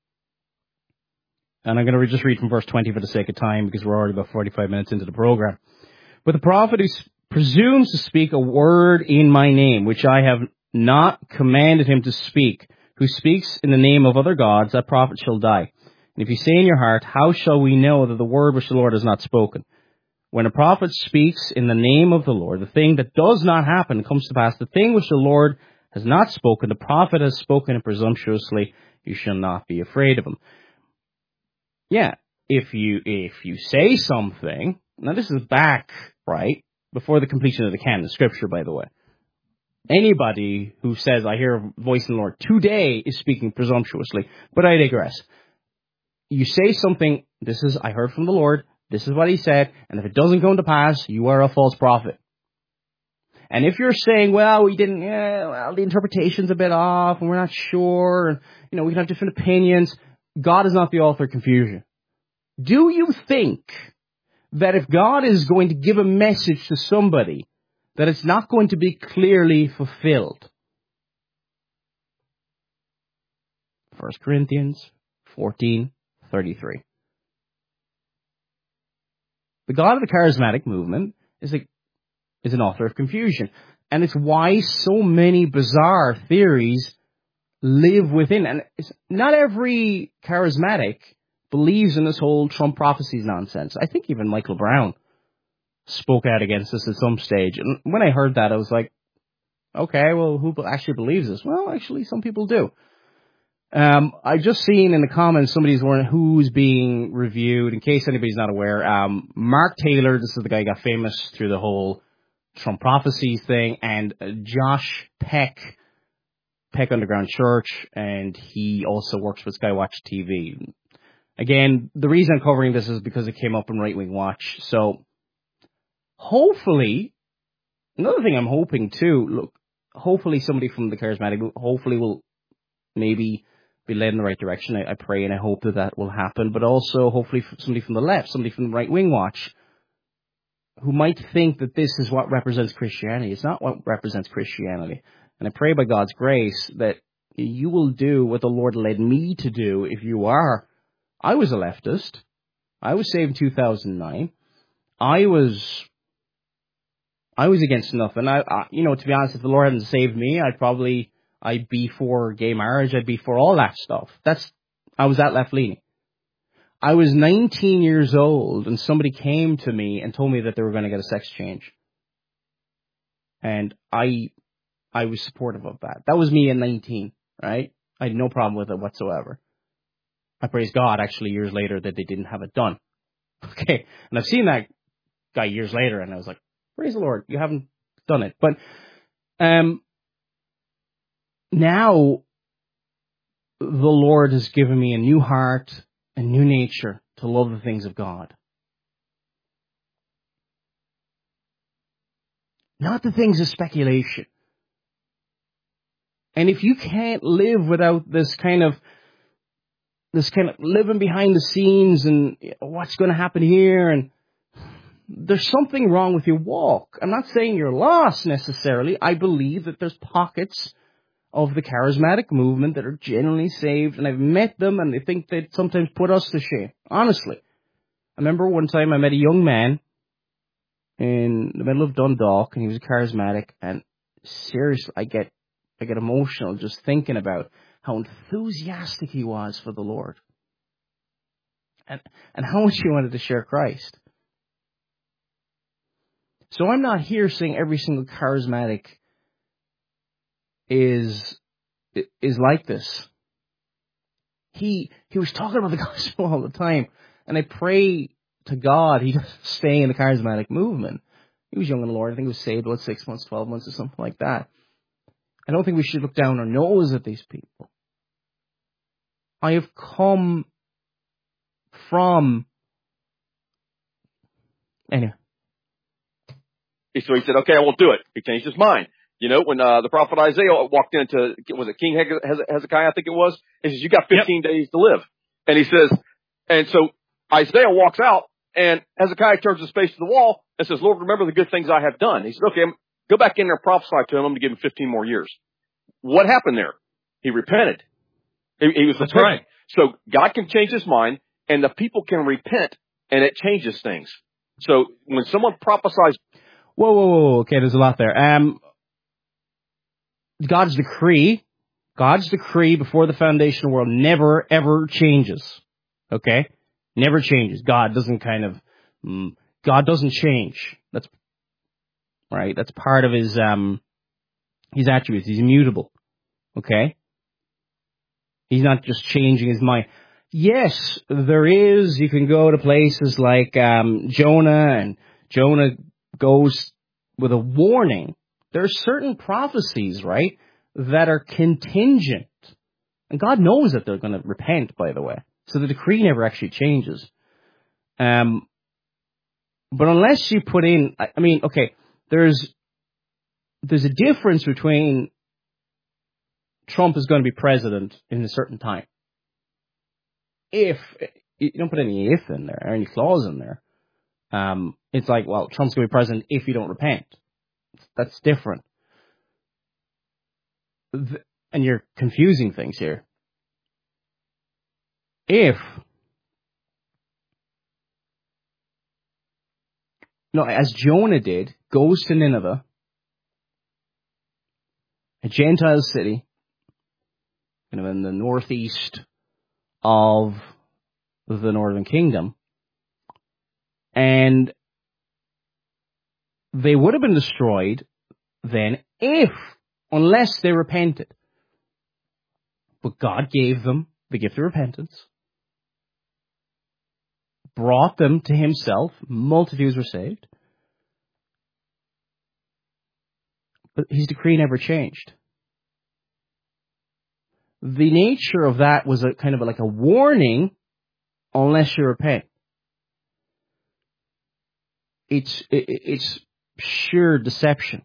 And I'm going to just read from verse 20 for the sake of time, because we're already about 45 minutes into the program. But the prophet who presumes to speak a word in my name, which I have not commanded him to speak, who speaks in the name of other gods, that prophet shall die. And if you say in your heart, how shall we know that the word which the Lord has not spoken? When a prophet speaks in the name of the Lord, the thing that does not happen comes to pass. The thing which the Lord has not spoken, the prophet has spoken presumptuously, you shall not be afraid of him. Yeah, if you say something, now this is back, right, before the completion of the canon of Scripture, by the way. Anybody who says, I hear a voice in the Lord today is speaking presumptuously. But I digress. You say something, I heard from the Lord, this is what he said, and if it doesn't come to pass, you are a false prophet. And if you're saying, well, the interpretation's a bit off, and we're not sure, and, you know, we can have different opinions, God is not the author of confusion. Do you think that if God is going to give a message to somebody, that it's not going to be clearly fulfilled? 1 Corinthians 14:33. The God of the charismatic movement is an author of confusion. And it's why so many bizarre theories live within. And not every charismatic believes in this whole Trump prophecies nonsense. I think even Michael Brown spoke out against this at some stage. And when I heard that, I was like, okay, well, who actually believes this? Well, actually, some people do. I just seen in the comments somebody's wondering who's being reviewed. In case anybody's not aware, Mark Taylor, this is the guy who got famous through the whole Trump prophecies thing, and Josh Peck Underground Church, and he also works with Skywatch TV. Again, the reason I'm covering this is because it came up in Right Wing Watch. So, hopefully, another thing I'm hoping too, hopefully somebody from the charismatic, hopefully will maybe be led in the right direction. I pray and I hope that will happen. But also, hopefully, somebody from the left, somebody from Right Wing Watch, who might think that this is what represents Christianity. It's not what represents Christianity. And I pray by God's grace that you will do what the Lord led me to do if you are. I was a leftist. I was saved in 2009. I was against nothing. I to be honest, if the Lord hadn't saved me, I'd be for gay marriage. I'd be for all that stuff. I was that left-leaning. I was 19 years old, and somebody came to me and told me that they were going to get a sex change. And I was supportive of that. That was me at 19, right? I had no problem with it whatsoever. I praise God, actually, years later, that they didn't have it done. Okay, and I've seen that guy years later, and I was like, praise the Lord, you haven't done it. But now the Lord has given me a new heart, a new nature to love the things of God. Not the things of speculation. And if you can't live without this kind of living behind the scenes and what's going to happen here, and there's something wrong with your walk. I'm not saying you're lost necessarily. I believe that there's pockets of the charismatic movement that are genuinely saved, and I've met them, and I think they sometimes put us to shame. Honestly. I remember one time I met a young man in the middle of Dundalk, and he was charismatic, and seriously, I get emotional just thinking about how enthusiastic he was for the Lord. And how much he wanted to share Christ. So I'm not here saying every single charismatic is like this. He was talking about the gospel all the time, and I pray to God he doesn't stay in the charismatic movement. He was young in the Lord. I think he was saved about 6 months, 12 months, or something like that. I don't think we should look down our nose at these people. I have come from... Anyway. So he said, okay, I won't do it. He changed his mind. You know, when the prophet Isaiah walked into, was it King Hezekiah, I think it was? He says, you got 15 days to live. And he says, and so Isaiah walks out, and Hezekiah turns his face to the wall and says, Lord, remember the good things I have done. He said, okay, go back in there and prophesy to him. I'm going to give him 15 more years. What happened there? He repented. He was That's right. So God can change his mind, and the people can repent, and it changes things. So when someone prophesies... Whoa. Okay, there's a lot there. God's decree before the foundation of the world never, ever changes. Okay? Never changes. God doesn't change. That's right. That's part of his attributes. He's immutable. Okay? He's not just changing his mind. Yes, there is. You can go to places like Jonah, and Jonah goes with a warning. There are certain prophecies, right, that are contingent. And God knows that they're going to repent, by the way. So the decree never actually changes. But unless you put in, I mean, okay, there's a difference between Trump is going to be president in a certain time. If, you don't put any if in there, or any clause in there. It's like, well, Trump's going to be president if you don't repent. That's different. And you're confusing things here. If, as Jonah did, goes to Nineveh, a Gentile city, kind of in the northeast of the Northern Kingdom, and they would have been destroyed then unless they repented. But God gave them the gift of repentance, brought them to himself, multitudes were saved, but his decree never changed. The nature of that was a kind of like a warning, unless you repent. It's sheer deception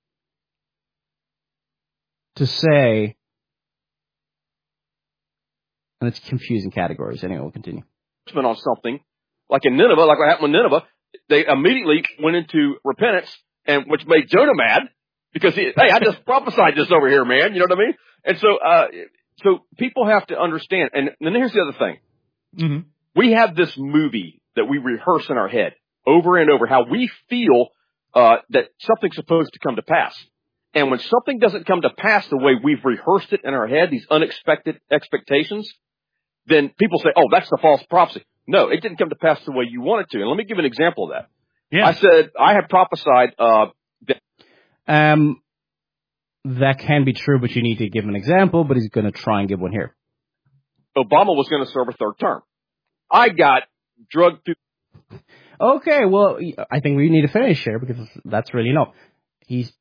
to say, and it's confusing categories. Anyway, we'll continue. On something, like in Nineveh, like what happened with Nineveh, they immediately went into repentance, and which made Jonah mad, because I just prophesied this over here, man. You know what I mean? And so people have to understand. And then here's the other thing. Mm-hmm. We have this movie that we rehearse in our head over and over, how we feel that something's supposed to come to pass. And when something doesn't come to pass the way we've rehearsed it in our head, these unexpected expectations, then people say, oh, that's the false prophecy. No, it didn't come to pass the way you want it to. And let me give an example of that. Yeah. I said, I have prophesied that can be true, but you need to give an example, but he's going to try and give one here. Obama was going to serve a third term. I got drugged through. Okay, well, I think we need to finish here because that's really no. He's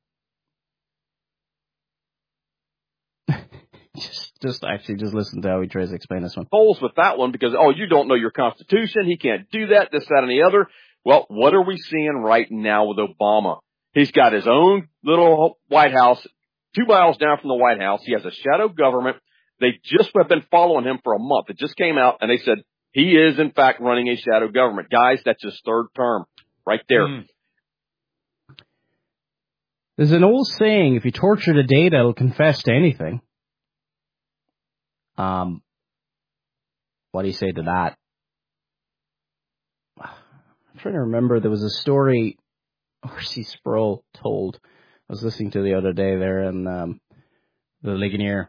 just listen to how he tries to explain this one. Holes with that one because, oh, you don't know your Constitution. He can't do that, this, that, and the other. Well, what are we seeing right now with Obama? He's got his own little White House, 2 miles down from the White House. He has a shadow government. They just have been following him for a month. It just came out, and they said he is, in fact, running a shadow government. Guys, that's his third term right there. There's an old saying, if you torture the data, it'll confess to anything. What do you say to that? I'm trying to remember. There was a story R.C. Sproul told. I was listening to the other day there in the Ligonier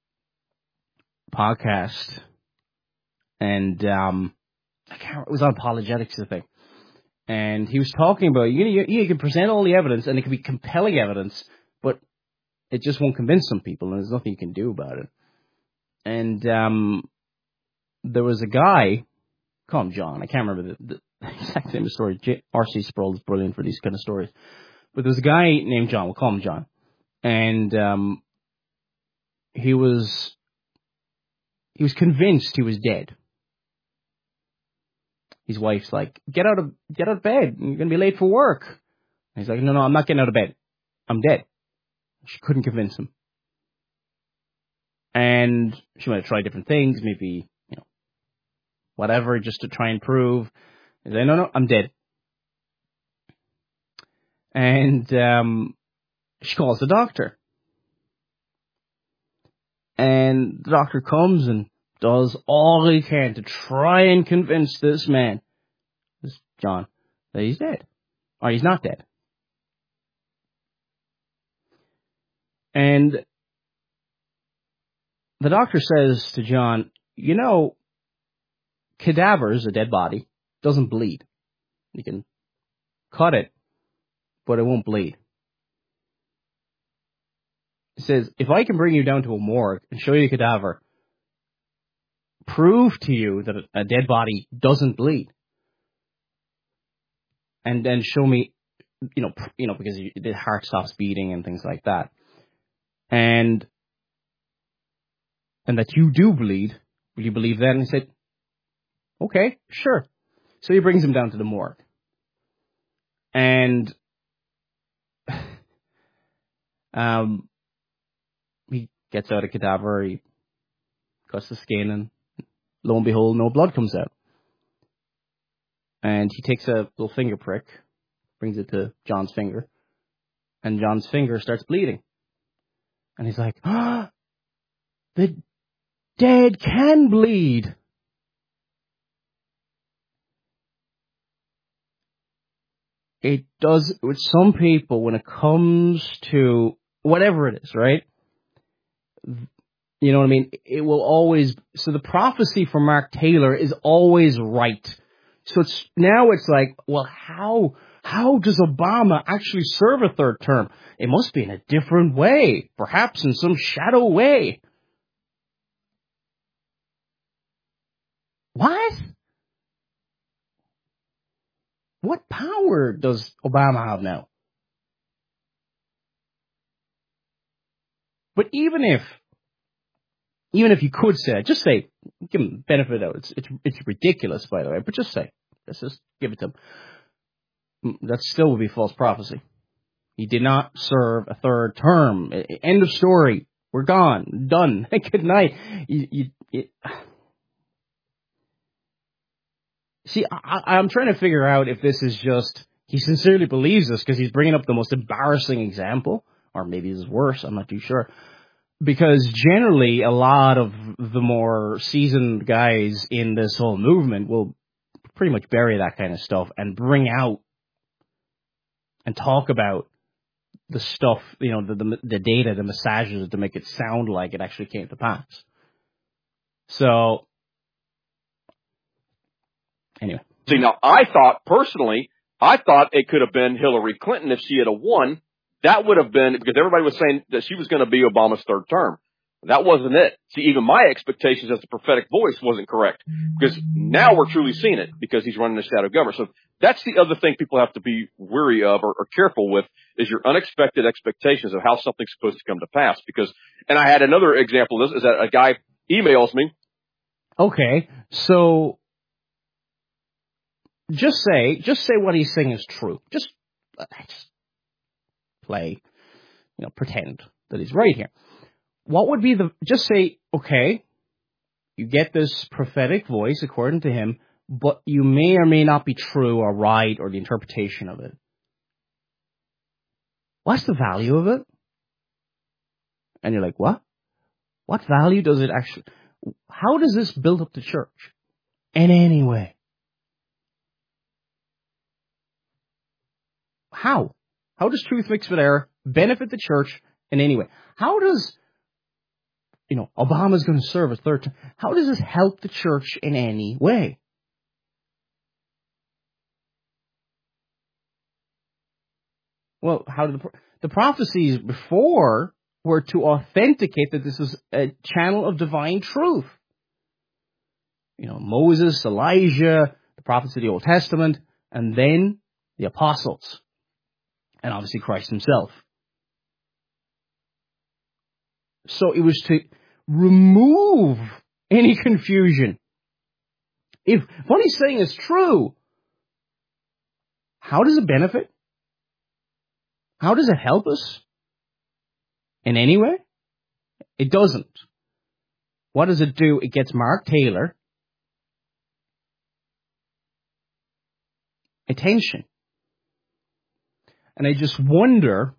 podcast, and I can't remember, it was on apologetics, I think. And he was talking about you can present all the evidence, and it can be compelling evidence, but it just won't convince some people, and there's nothing you can do about it. And there was a guy, call him John. I can't remember the exact name of the story. R.C. Sproul is brilliant for these kind of stories. But there was a guy named John. We'll call him John. And he was convinced he was dead. His wife's like, get out of bed. You're going to be late for work. And he's like, no, I'm not getting out of bed. I'm dead. She couldn't convince him. And she might have tried different things, maybe, whatever, just to try and prove. He's like, no, I'm dead. And she calls the doctor. And the doctor comes and does all he can to try and convince this man, this John, that he's dead. Or he's not dead. And the doctor says to John, cadavers, a dead body, doesn't bleed. You can cut it, but it won't bleed. He says, if I can bring you down to a morgue and show you a cadaver, prove to you that a dead body doesn't bleed, and then show me, because the heart stops beating and things like that, and that you do bleed, will you believe that? And he said, okay, sure. So he brings him down to the morgue. And he gets out a cadaver, he cuts the skin, and lo and behold, no blood comes out. And he takes a little finger prick, brings it to John's finger, and John's finger starts bleeding. And he's like, the dead can bleed. It does with some people when it comes to whatever it is, right? You know what I mean? It will always, so the prophecy from Mark Taylor is always right. So it's like, well, how does Obama actually serve a third term? It must be in a different way, perhaps in some shadow way. What? What power does Obama have now? But even if you could say it, just say, give him benefit out. It's ridiculous, by the way, but just say, let's just give it to him. That still would be false prophecy. He did not serve a third term. End of story. We're gone. Done. Good night. See, I'm trying to figure out if this is just, he sincerely believes this because he's bringing up the most embarrassing example, or maybe this is worse, I'm not too sure. Because generally, a lot of the more seasoned guys in this whole movement will pretty much bury that kind of stuff and bring out and talk about the stuff, the data, the massages to make it sound like it actually came to pass. So, anyway. See, now I thought it could have been Hillary Clinton if she had won. That would have been, because everybody was saying that she was going to be Obama's third term. That wasn't it. See, even my expectations as the prophetic voice wasn't correct, because now we're truly seeing it because he's running the shadow government. So that's the other thing people have to be wary of or careful with, is your unexpected expectations of how something's supposed to come to pass. Because, and I had another example of this, is that a guy emails me. Okay, so just say what he's saying is true. Just play, pretend that he's right here. What would be just say, okay, you get this prophetic voice according to him, but you may or may not be true or right, or the interpretation of it. What's the value of it? And you're like, what? What value does it actually, how does this build up the church in any way? How? How does truth mixed with error benefit the church in any way? How does, Obama's going to serve a third term? How does this help the church in any way? Well, how did the prophecies before were to authenticate that this was a channel of divine truth. Moses, Elijah, the prophets of the Old Testament, and then the apostles, and obviously Christ himself. So it was to remove any confusion. If what he's saying is true, how does it benefit? How does it help us? In any way? It doesn't. What does it do? It gets Mark Taylor attention. And I just wonder,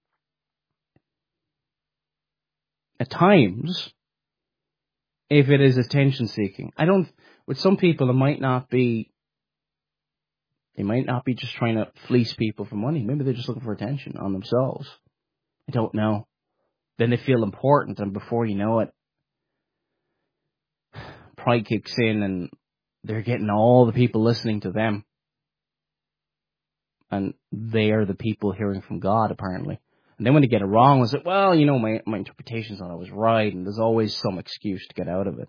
at times, if it is attention seeking. With some people, it might not be, they might not be just trying to fleece people for money. Maybe they're just looking for attention on themselves. I don't know. Then they feel important, and before you know it, pride kicks in, and they're getting all the people listening to them. And they are the people hearing from God, apparently. And then when they get it wrong, it's like, well, my interpretation's not always right, and there's always some excuse to get out of it.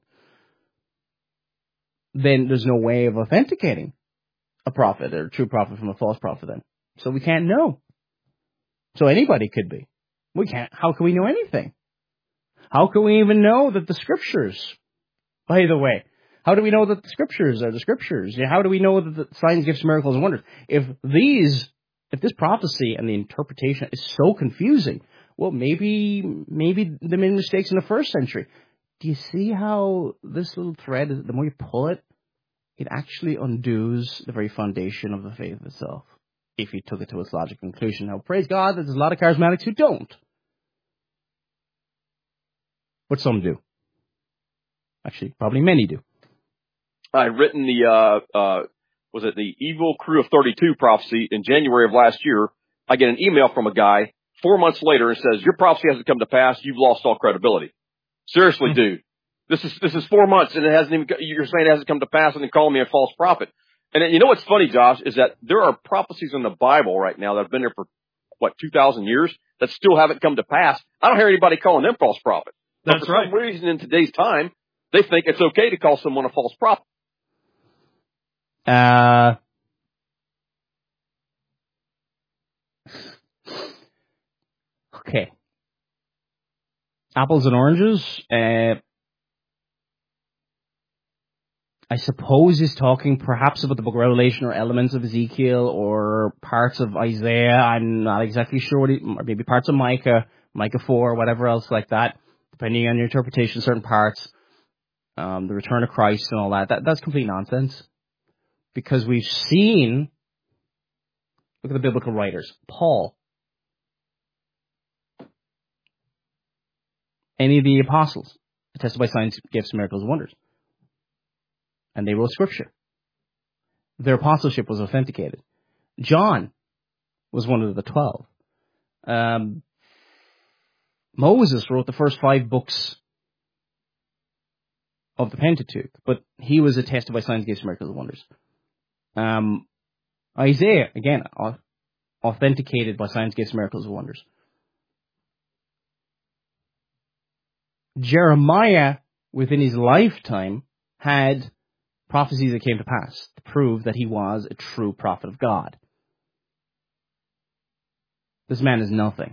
Then there's no way of authenticating a prophet or a true prophet from a false prophet then. So we can't know. So anybody could be. We can't. How can we know anything? How can we even know that the scriptures, by the way, how do we know that the scriptures are the scriptures? How do we know that the signs, gifts, miracles, and wonders? If this prophecy and the interpretation is so confusing, well, maybe they made mistakes in the first century. Do you see how this little thread, the more you pull it, it actually undoes the very foundation of the faith itself, if you took it to its logical conclusion. Now, praise God that there's a lot of charismatics who don't. But some do. Actually, probably many do. I'd written the Evil Crew of 32 prophecy in January of last year. I get an email from a guy 4 months later and says, your prophecy hasn't come to pass. You've lost all credibility. Seriously, dude. This is 4 months and you're saying it hasn't come to pass and then calling me a false prophet. And then, what's funny, Josh, is that there are prophecies in the Bible right now that have been there for, 2,000 years that still haven't come to pass. I don't hear anybody calling them false prophets. That's right. For some reason in today's time, they think it's okay to call someone a false prophet. Okay. Apples and oranges. I suppose he's talking perhaps about the book of Revelation or elements of Ezekiel or parts of Isaiah. I'm not exactly sure or maybe parts of Micah 4, whatever else like that, depending on your interpretation, certain parts, the return of Christ and all that. That's complete nonsense. Because we've seen, look at the biblical writers, Paul, any of the apostles, attested by signs, gifts, miracles, and wonders. And they wrote scripture. their apostleship was authenticated. John was one of the 12. Moses wrote the first 5 books of the Pentateuch, but he was attested by signs, gifts, miracles, and wonders. Isaiah, again, authenticated by signs, gifts, miracles, and wonders. Jeremiah, within his lifetime, had prophecies that came to pass to prove that he was a true prophet of God. This man is nothing.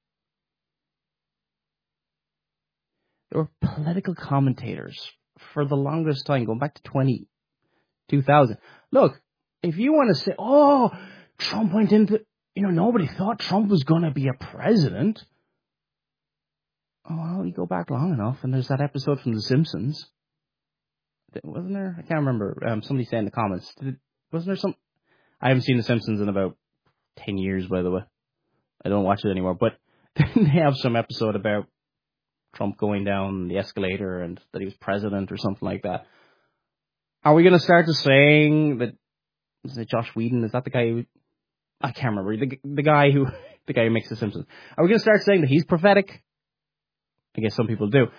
There were political commentators for the longest time, going back to 2000. Look, if you want to say, oh, Trump went into, nobody thought Trump was going to be a president. Oh, well, you go back long enough, and there's that episode from The Simpsons. Wasn't there? I can't remember. Somebody said in the comments. Wasn't there some? I haven't seen The Simpsons in about 10 years, by the way. I don't watch it anymore. But didn't they have some episode about Trump going down the escalator and that he was president or something like that? Are we going to start to saying that? Is it Josh Whedon? Is that the guy who? I can't remember. The guy who makes The Simpsons. Are we going to start saying that he's prophetic? I guess some people do.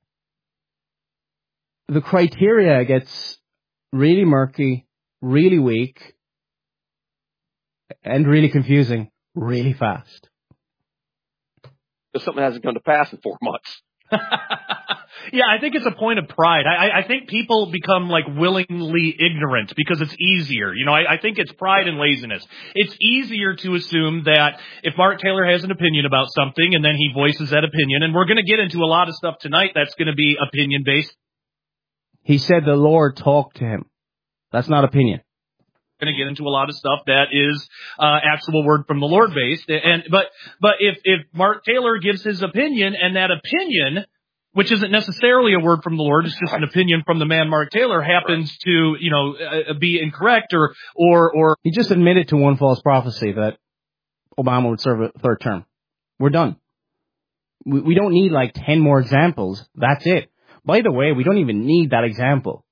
The criteria gets really murky, really weak, and really confusing really fast. Because something hasn't come to pass in 4 months. Yeah, I think it's a point of pride. I think people become like willingly ignorant because it's easier. I think it's pride and laziness. It's easier to assume that if Mark Taylor has an opinion about something and then he voices that opinion, and we're going to get into a lot of stuff tonight that's going to be opinion based. He said the Lord talked to him. That's not opinion. Going to get into a lot of stuff that is actual word from the Lord based. But if Mark Taylor gives his opinion, and that opinion, which isn't necessarily a word from the Lord, it's just an opinion from the man Mark Taylor, happens to be incorrect or he just admitted to one false prophecy that Obama would serve a 3rd term. We're done. We don't need like 10 more examples. That's it. By the way, we don't even need that example.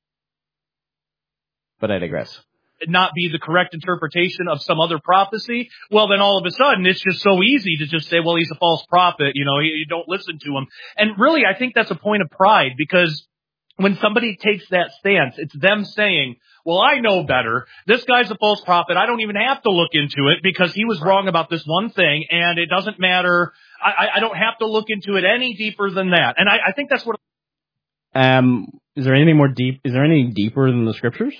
But I digress. Not be the correct interpretation of some other prophecy, well, then all of a sudden it's just so easy to just say, well, he's a false prophet, you don't listen to him. And really, I think that's a point of pride, because when somebody takes that stance, it's them saying, well, I know better. This guy's a false prophet. I don't even have to look into it because he was wrong about this one thing, and it doesn't matter. I don't have to look into it any deeper than that. And I think that's what... Is there anything more deep? Is there anything deeper than the scriptures?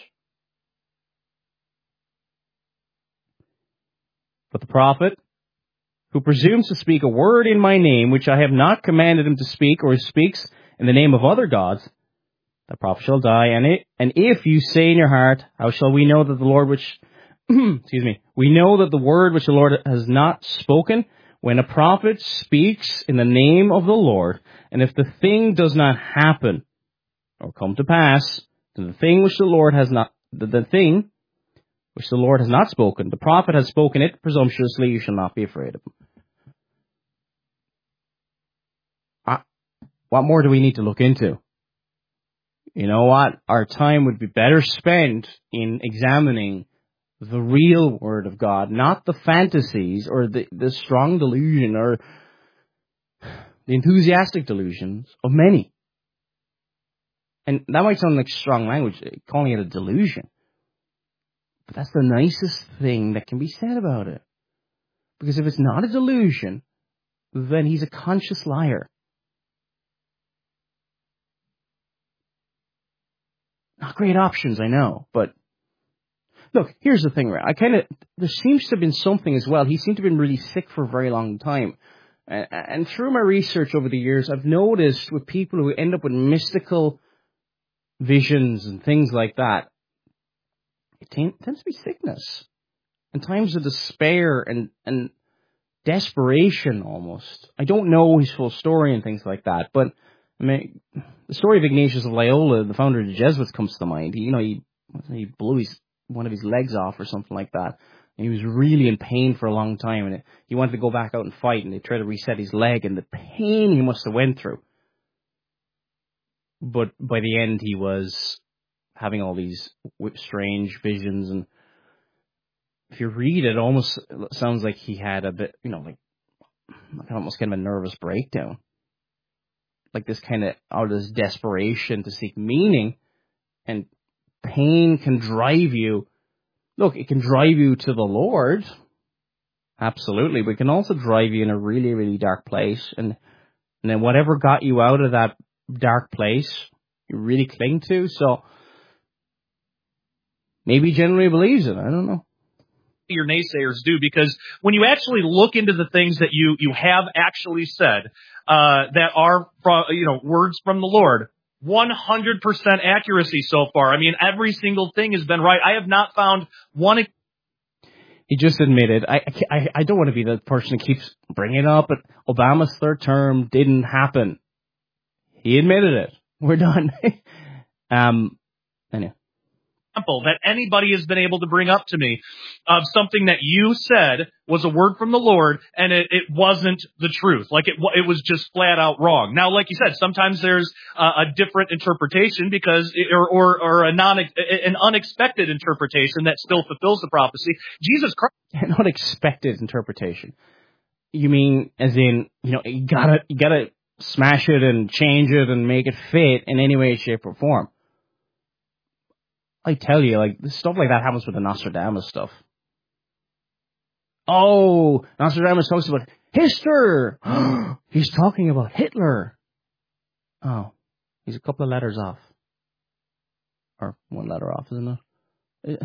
But the prophet, who presumes to speak a word in my name, which I have not commanded him to speak, or speaks in the name of other gods, the prophet shall die. And if you say in your heart, how shall we know that the Lord which, we know that the word which the Lord has not spoken, when a prophet speaks in the name of the Lord, and if the thing does not happen or come to pass, then the thing which the Lord has not, the thing which the Lord has not spoken, the prophet has spoken it presumptuously, you shall not be afraid of him. What more do we need to look into? You know what? Our time would be better spent in examining the real Word of God, not the fantasies or the strong delusion or the enthusiastic delusions of many. And that might sound like strong language, calling it a delusion. But that's the nicest thing that can be said about it. Because if it's not a delusion, then he's a conscious liar. Not great options, I know, but look, here's the thing, right? There seems to have been something as well. He seemed to have been really sick for a very long time. And through my research over the years, I've noticed with people who end up with mystical visions and things like that, it tends to be sickness. In times of despair and desperation almost. I don't know his full story and things like that, but I mean, the story of Ignatius of Loyola, the founder of the Jesuits, comes to mind. He blew one of his legs off or something like that. And he was really in pain for a long time, and he wanted to go back out and fight, and they tried to reset his leg, and the pain he must have went through. But by the end, he was having all these strange visions. And if you read it, it almost sounds like he had a bit, like almost kind of a nervous breakdown. Like this kind of, out of this desperation to seek meaning, and pain can drive you. Look, it can drive you to the Lord. Absolutely. But it can also drive you in a really, really dark place. And then whatever got you out of that dark place, you really cling to. So maybe he genuinely believes it. I don't know. Your naysayers do, because when you actually look into the things that you have actually said, that are words from the Lord, 100% accuracy so far. I mean, every single thing has been right. I have not found one. He just admitted. I don't want to be the person who keeps bringing it up, but Obama's third term didn't happen. He admitted it. We're done. Anyway. That anybody has been able to bring up to me of something that you said was a word from the Lord, and it wasn't the truth. Like it was just flat out wrong. Now, like you said, sometimes there's a different interpretation because, or an unexpected interpretation that still fulfills the prophecy. Jesus Christ. An unexpected interpretation. You mean as in, you gotta smash it and change it and make it fit in any way, shape, or form. I tell you, like, stuff like that happens with the Nostradamus stuff. Oh, Nostradamus talks about Hitler. He's talking about Hitler. Oh, he's a couple of letters off. Or one letter off, isn't it?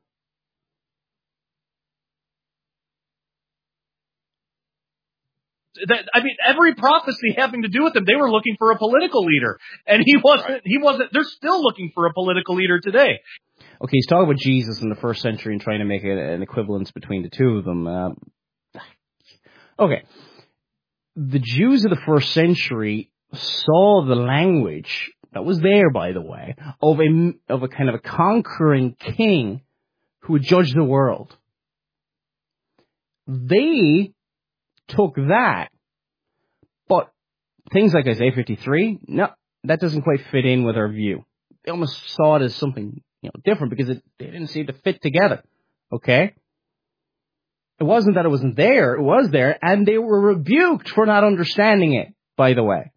Every prophecy having to do with him, they were looking for a political leader, and he wasn't. Right. He wasn't. They're still looking for a political leader today. Okay, he's talking about Jesus in the first century and trying to make an equivalence between the two of them. Okay, the Jews of the first century saw the language that was there, by the way, of a kind of a conquering king who would judge the world. They took that, but things like Isaiah 53, no, that doesn't quite fit in with our view. They almost saw it as something different because they didn't seem to fit together. Okay? It wasn't that it wasn't there, it was there, and they were rebuked for not understanding it, by the way.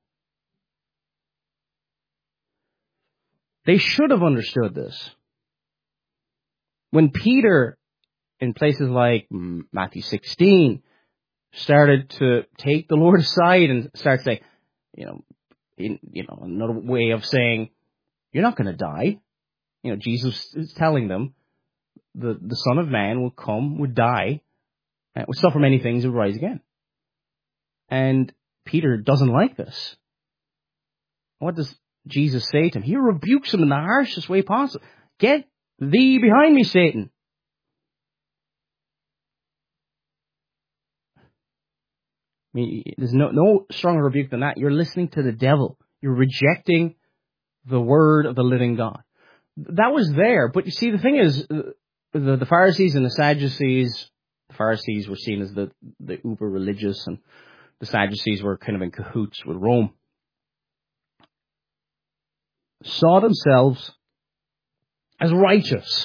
They should have understood this. When Peter, in places like Matthew 16, started to take the Lord aside and start saying, another way of saying, you're not going to die. Jesus is telling them the Son of Man will come, would die, would suffer many things, and would rise again. And Peter doesn't like this. What does Jesus say to him? He rebukes him in the harshest way possible. Get thee behind me, Satan. I mean, there's no stronger rebuke than that. You're listening to the devil. You're rejecting the word of the living God. That was there. But you see, the thing is, the Pharisees and the Sadducees, the Pharisees were seen as the uber religious, and the Sadducees were kind of in cahoots with Rome, saw themselves as righteous.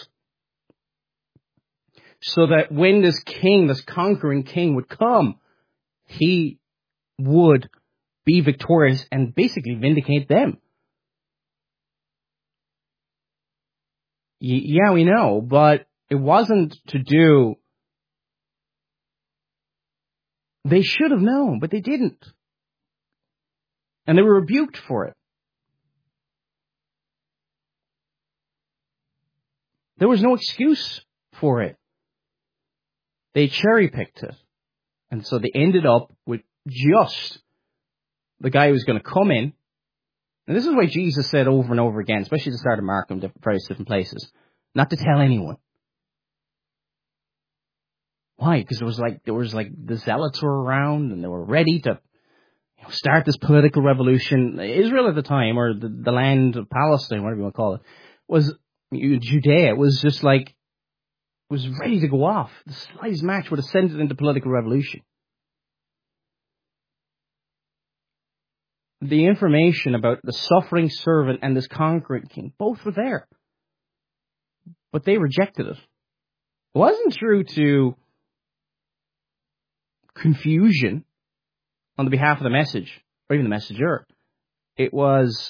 So that when this king, this conquering king would come, he would be victorious and basically vindicate them. Yeah, we know, but it wasn't to do... They should have known, but they didn't. And they were rebuked for it. There was no excuse for it. They cherry-picked it. And so they ended up with just the guy who was going to come in. And this is why Jesus said over and over again, especially at the start of Mark in various different places, not to tell anyone. Why? Because there was the zealots were around, and they were ready to start this political revolution. Israel at the time, or the land of Palestine, whatever you want to call it, was Judea. It was just was ready to go off. The slightest match would have sent it into political revolution. The information about the suffering servant and this conquering king, both were there. but they rejected it. It wasn't true to confusion on the behalf of the message, or even the messenger. It was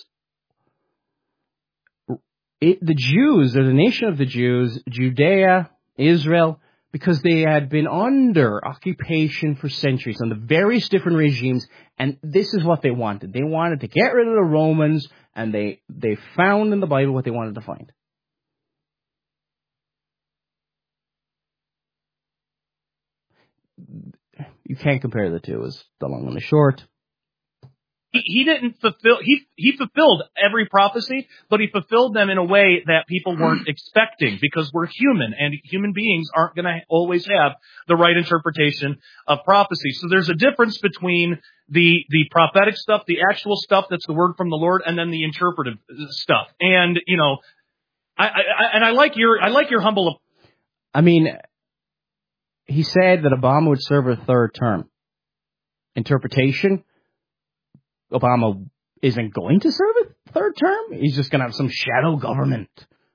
the Jews, or the nation of the Jews, Judea, Israel, because they had been under occupation for centuries under various different regimes, and this is what they wanted. They wanted to get rid of the Romans, and they found in the Bible what they wanted to find. You can't compare the two, is the long and the short. He didn't fulfill, he fulfilled every prophecy, but he fulfilled them in a way that people weren't expecting, because we're human, and human beings aren't going to always have the right interpretation of prophecy. So there's a difference between the prophetic stuff, the actual stuff that's the word from the Lord, and then the interpretive stuff. And, you know, I like your humble. I mean, he said that Obama would serve a third term. Interpretation, Obama isn't going to serve a third term. He's just going to have some shadow government.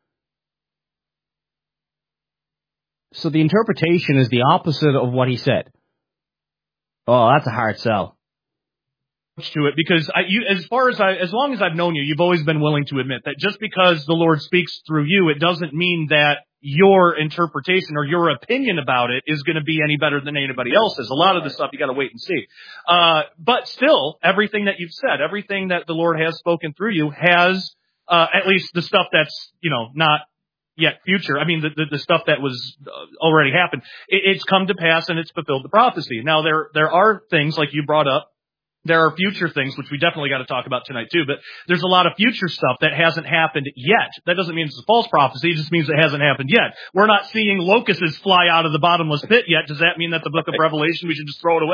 So the interpretation is the opposite of what he said. Oh, that's a hard sell. To it, because as long as I've known you, you've always been willing to admit that just because the Lord speaks through you, it doesn't mean that your interpretation or your opinion about it is going to be any better than anybody else's. A lot of the stuff you got to wait and see. But still, everything that you've said, everything that the Lord has spoken through you has, at least the stuff that's, you know, not yet future. I mean, the stuff that was already happened. It's come to pass and it's fulfilled the prophecy. Now there are things like you brought up. There are future things, which we definitely got to talk about tonight too, but there's a lot of future stuff that hasn't happened yet. That doesn't mean it's a false prophecy, it just means it hasn't happened yet. We're not seeing locusts fly out of the bottomless pit yet. Does that mean that the book of Revelation, we should just throw it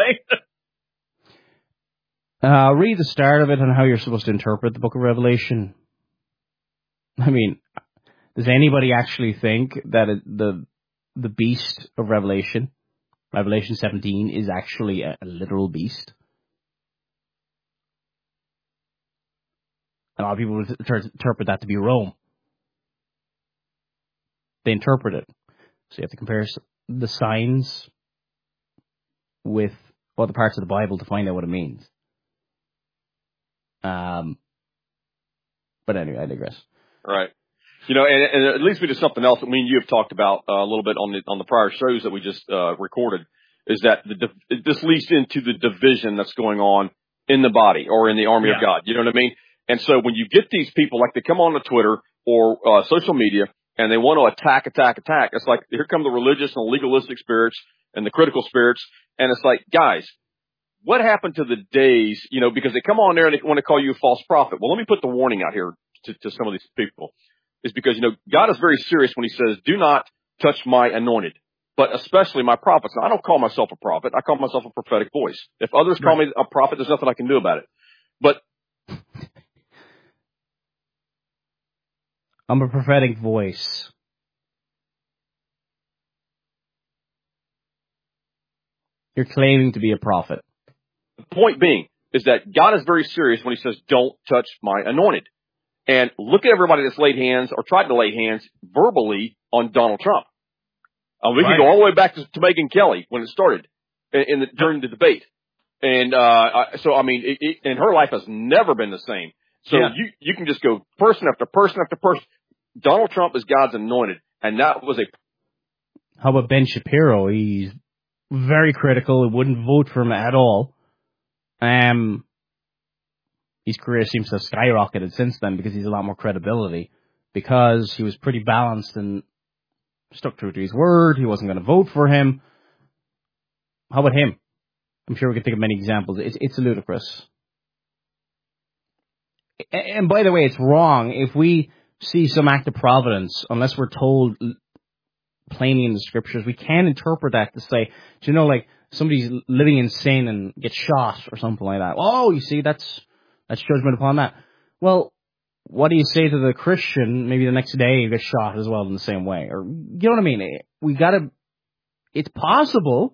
away? Read the start of it and how you're supposed to interpret the book of Revelation. I mean, does anybody actually think that the beast of Revelation, Revelation 17, is actually a literal beast? A lot of people interpret that to be Rome. They interpret it. So you have to compare the signs with other parts of the Bible to find out what it means. But anyway, I digress. Right. You know, and it leads me to something else that me and you have talked about a little bit on the prior shows that we just recorded, is that this leads into the division that's going on in the body or in the army of God. You know what I mean? And so when you get these people, like they come on to Twitter or social media, and they want to attack, it's like, here come the religious and legalistic spirits and the critical spirits. And it's like, guys, what happened to the days, you know, because they come on there and they want to call you a false prophet. Well, let me put the warning out here to some of these people, is because, you know, God is very serious when he says, do not touch my anointed, but especially my prophets. Now, I don't call myself a prophet. I call myself a prophetic voice. If others call me a prophet, there's nothing I can do about it. But I'm a prophetic voice. You're claiming to be a prophet. The point being is that God is very serious when he says, don't touch my anointed. And look at everybody that's laid hands or tried to lay hands verbally on Donald Trump. We can go all the way back to Megyn Kelly when it started during the debate. And so, I mean, and her life has never been the same. So you can just go person after person after person. Donald Trump is God's anointed, and that was How about Ben Shapiro? He's very critical. He wouldn't vote for him at all. His career seems to have skyrocketed since then because he's a lot more credibility. Because he was pretty balanced and stuck true to his word. He wasn't going to vote for him. How about him? I'm sure we can think of many examples. It's ludicrous. And by the way, it's wrong if we see some act of providence, unless we're told plainly in the scriptures, we can't interpret that to say, you know, like somebody's living in sin and gets shot or something like that. Oh, you see, that's judgment upon that. Well, what do you say to the Christian? Maybe the next day you get shot as well in the same way, or you know what I mean? It's possible,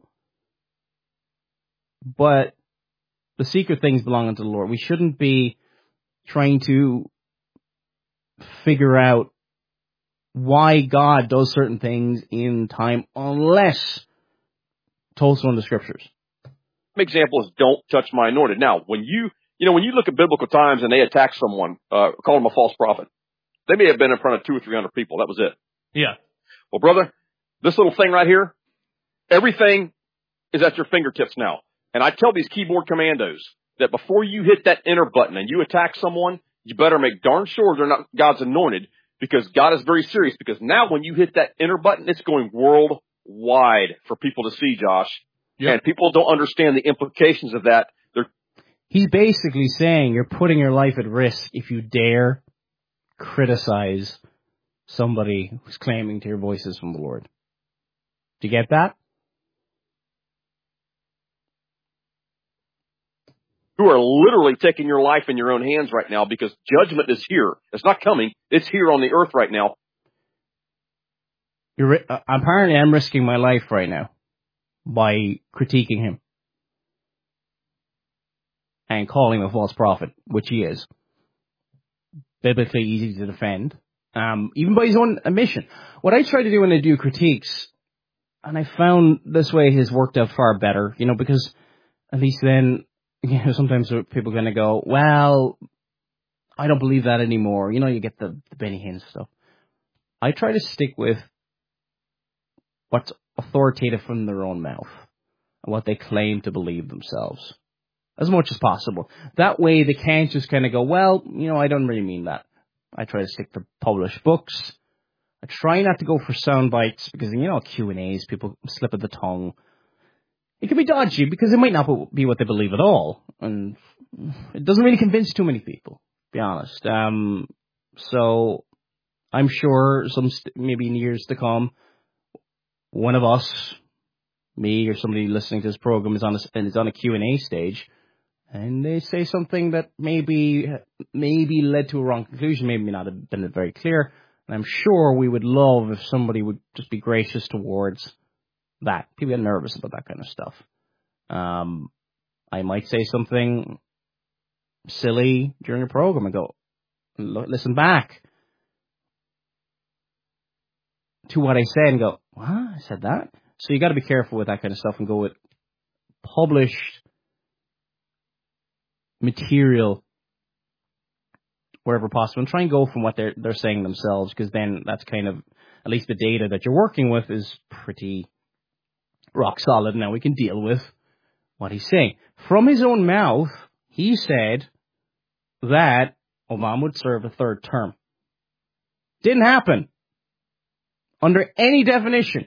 but the secret things belong unto the Lord. We shouldn't be trying to figure out why God does certain things in time unless told so in the scriptures. An example is don't touch my anointed. Now, when you look at biblical times and they attack someone, call them a false prophet, they may have been in front of 200 or 300 people. That was it. Yeah. Well, brother, this little thing right here, everything is at your fingertips now. And I tell these keyboard commandos that before you hit that enter button and you attack someone, you better make darn sure they're not God's anointed, because God is very serious. Because now when you hit that enter button, it's going worldwide for people to see, Josh. Yep. And people don't understand the implications of that. He's basically saying you're putting your life at risk if you dare criticize somebody who's claiming to hear voices from the Lord. Do you get that? You are literally taking your life in your own hands right now, because judgment is here. It's not coming. It's here on the earth right now. Apparently, I'm risking my life right now by critiquing him and calling him a false prophet, which he is. Biblically easy to defend, even by his own admission. What I try to do when I do critiques, and I found this way has worked out far better, because at least then, sometimes people are going to go, well, I don't believe that anymore. You get the Benny Hinn stuff. I try to stick with what's authoritative from their own mouth and what they claim to believe themselves as much as possible. That way they can't just kind of go, well, I don't really mean that. I try to stick to published books. I try not to go for sound bites because, Q&As, people slip of the tongue. It can be dodgy because it might not be what they believe at all. And it doesn't really convince too many people, to be honest. So I'm sure maybe in years to come, one of us, me or somebody listening to this program is on a Q&A stage, and they say something that maybe led to a wrong conclusion, maybe not have been very clear. And I'm sure we would love if somebody would just be gracious towards that. People get nervous about that kind of stuff. I might say something silly during a program and go, listen back to what I said and go, what? I said that? So you got to be careful with that kind of stuff and go with published material wherever possible, and try and go from what they're saying themselves, because then that's kind of, at least the data that you're working with is pretty rock solid. Now we can deal with what he's saying. From his own mouth, he said that Obama would serve a third term. Didn't happen. Under any definition.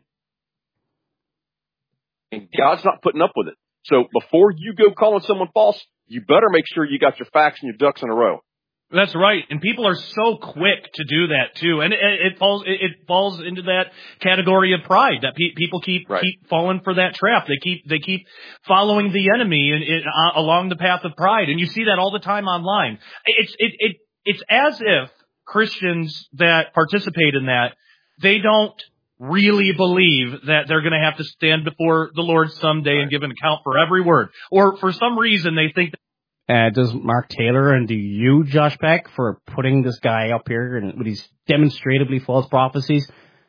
And God's not putting up with it. So before you go calling someone false, you better make sure you got your facts and your ducks in a row. That's right, and people are so quick to do that too, and it falls into that category of pride that people keep falling for that trap. They keep following the enemy along the path of pride, and you see that all the time online. It's as if Christians that participate in that, they don't really believe that they're going to have to stand before the Lord someday and give an account for every word, or for some reason they think that. Does Mark Taylor and do you, Josh Peck, for putting this guy up here and with these demonstratively false prophecies,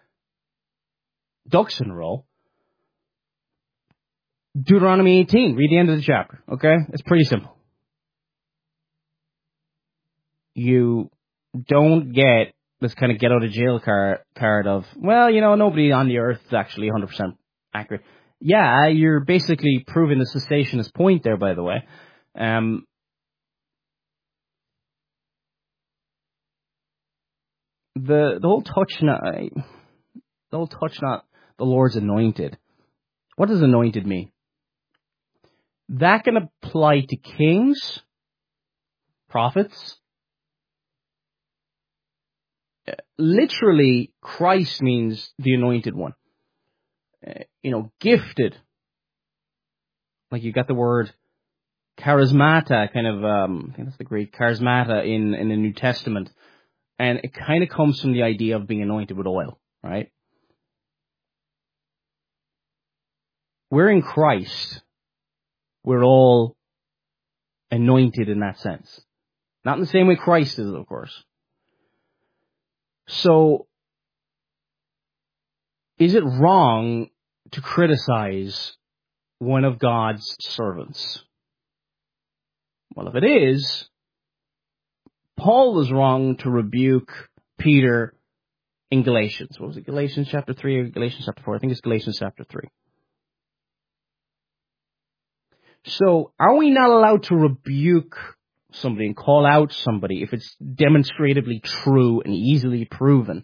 ducks in a row? Deuteronomy 18, read the end of the chapter, okay? It's pretty simple. You don't get this kind of get-out-of-jail card of, well, nobody on the earth is actually 100% accurate. Yeah, you're basically proving the cessationist point there, by the way. The whole touch not the Lord's anointed. What does anointed mean? That can apply to kings, prophets. Literally, Christ means the anointed one. Gifted. Like you got the word charismata, kind of, I think that's the Greek, charismata in the New Testament. And it kind of comes from the idea of being anointed with oil, right? We're in Christ. We're all anointed in that sense. Not in the same way Christ is, of course. So, is it wrong to criticize one of God's servants? Well, if it is, Paul was wrong to rebuke Peter in Galatians. What was it, Galatians chapter 3 or Galatians chapter 4? I think it's Galatians chapter 3. So, are we not allowed to rebuke somebody and call out somebody if it's demonstratively true and easily proven?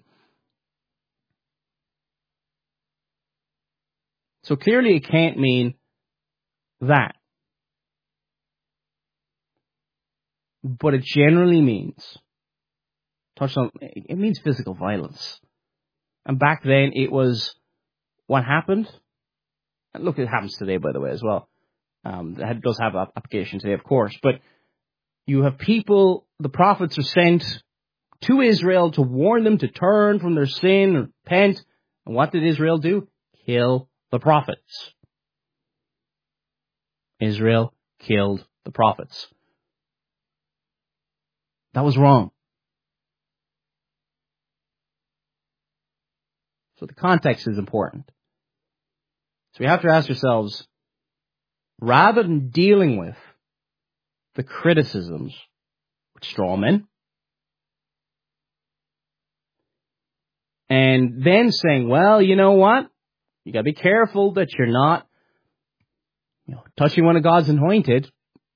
So clearly it can't mean that. But it generally means, it means physical violence. And back then it was what happened. And look, it happens today, by the way, as well. It does have application today, of course. But you have people, the prophets are sent to Israel to warn them to turn from their sin or repent. And what did Israel do? Kill the prophets. Israel killed the prophets. That was wrong. So the context is important. So we have to ask ourselves, rather than dealing with the criticisms with straw men, and then saying, well, you know what? You gotta be careful that you're not, touching one of God's anointed.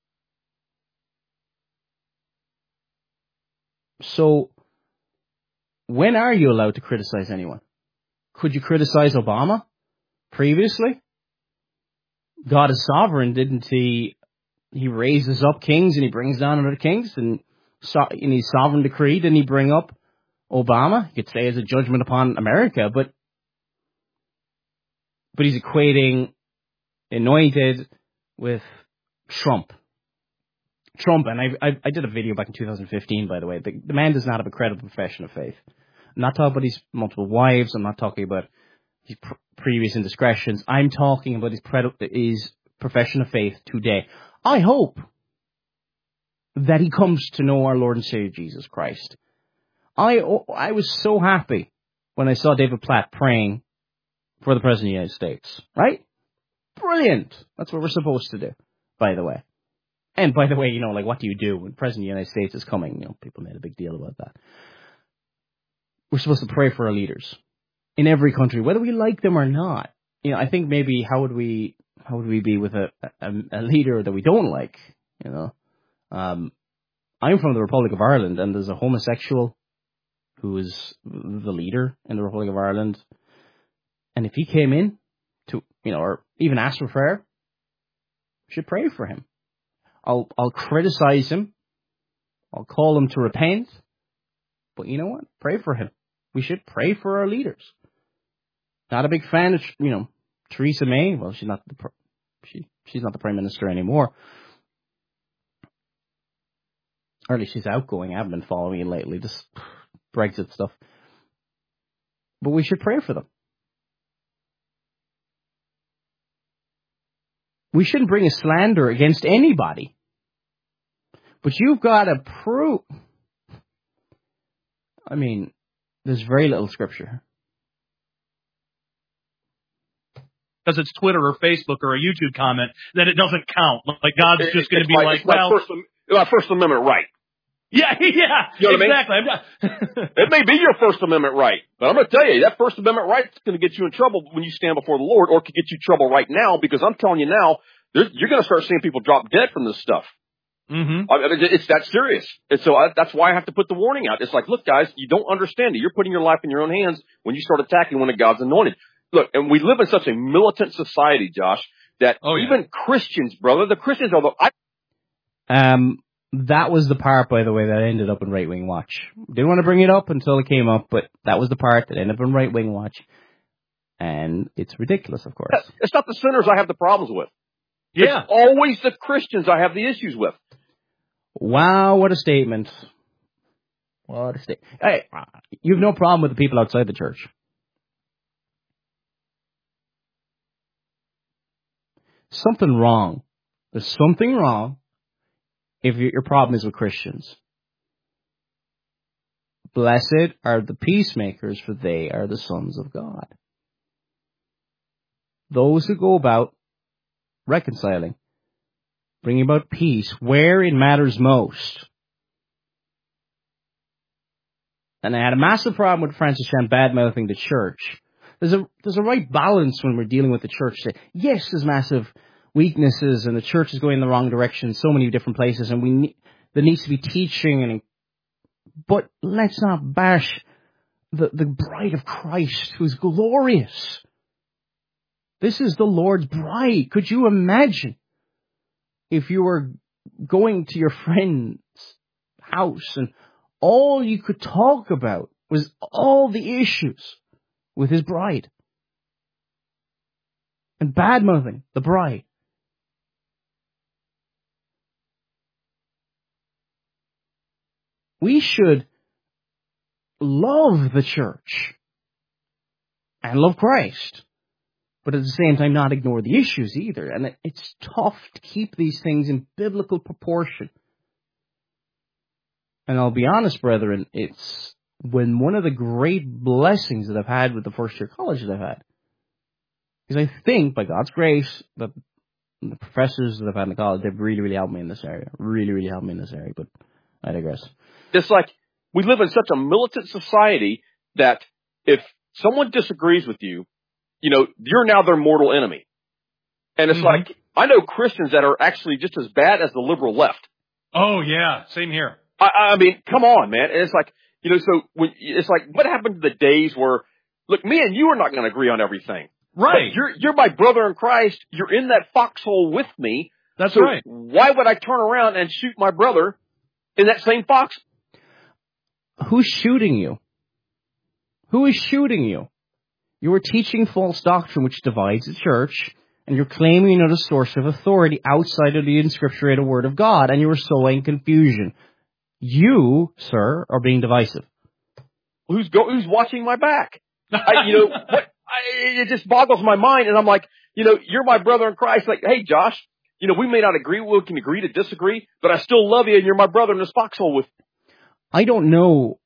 So, when are you allowed to criticize anyone? Could you criticize Obama previously? God is sovereign, didn't he? He raises up kings and he brings down other kings, and in his sovereign decree, didn't he bring up Obama? You could say as a judgment upon America, but he's equating anointed with Trump. And I did a video back in 2015, by the way. The man does not have a credible profession of faith. I'm not talking about his multiple wives. I'm not talking about his previous indiscretions. I'm talking about his profession of faith today. I hope that he comes to know our Lord and Savior Jesus Christ. I was so happy when I saw David Platt praying for the President of the United States. Right? Brilliant. That's what we're supposed to do, by the way. And by the way, what do you do when the President of the United States is coming? People made a big deal about that. We're supposed to pray for our leaders in every country, whether we like them or not. I think maybe how would we be with a leader that we don't like? I'm from the Republic of Ireland, and there's a homosexual who is the leader in the Republic of Ireland. And if he came in to, or even asked for prayer, we should pray for him. I'll criticize him. I'll call him to repent. But you know what? Pray for him. We should pray for our leaders. Not a big fan of, Theresa May. Well, she's not the Prime Minister anymore. Or at least she's outgoing. I haven't been following it lately. This Brexit stuff. But we should pray for them. We shouldn't bring a slander against anybody. But you've got to prove. There's very little scripture. Because it's Twitter or Facebook or a YouTube comment, then it doesn't count. Like God's just going to be like, well, First Amendment right. Yeah, You know what exactly. I mean? It may be your First Amendment right, but I'm going to tell you, that First Amendment right is going to get you in trouble when you stand before the Lord, or could get you in trouble right now, because I'm telling you now, you're going to start seeing people drop dead from this stuff. Mm-hmm. It's that serious. And so that's why I have to put the warning out. It's like, look, guys, you don't understand it. You're putting your life in your own hands when you start attacking one of God's anointed. Look, and we live in such a militant society, Josh, that even Christians, brother, the Christians are that was the part, by the way, that ended up in Right Wing Watch. Didn't want to bring it up until it came up, but that was the part that ended up in Right Wing Watch. And it's ridiculous, of course. It's not the sinners I have the problems with. Yeah. It's always the Christians I have the issues with. Wow, what a statement. What a statement. Hey, you have no problem with the people outside the church. Something wrong. There's something wrong if your problem is with Christians. Blessed are the peacemakers, for they are the sons of God. those who go about reconciling, bringing about peace where it matters most. And I had a massive problem with Francis Chan bad-mouthing the church. There's a right balance when we're dealing with the church. Yes, there's massive weaknesses, and the church is going in the wrong direction in so many different places, and there needs to be teaching. But let's not bash the bride of Christ, who's glorious. This is the Lord's bride. Could you imagine if you were going to your friend's house and all you could talk about was all the issues with his bride and bad-mouthing the bride? We should love the church and love Christ, but at the same time not ignore the issues either. And it's tough to keep these things in biblical proportion. And I'll be honest, brethren, it's when one of the great blessings that I've had with the first year college that I've had. Because I think, by God's grace, that the professors that I've had in the college, they've really, really helped me in this area. Really, really helped me in this area, but I digress. It's like we live in such a militant society that if someone disagrees with you, you're now their mortal enemy. And it's like, I know Christians that are actually just as bad as the liberal left. Oh, yeah. Same here. I mean, come on, man. And it's like, it's like, what happened to the days where, look, me and you are not going to agree on everything. Right. But you're my brother in Christ. You're in that foxhole with me. That's right. Why would I turn around and shoot my brother in that same fox? Who's shooting you? Who is shooting you? You are teaching false doctrine which divides the church, and you're claiming you know the source of authority outside of the inscripturated word of God, and you are sowing confusion. You, sir, are being divisive. Who's watching my back? It just boggles my mind, and I'm like, you're my brother in Christ. Like, hey, Josh, we may not agree. We can agree to disagree, but I still love you, and you're my brother in this foxhole with me. I don't know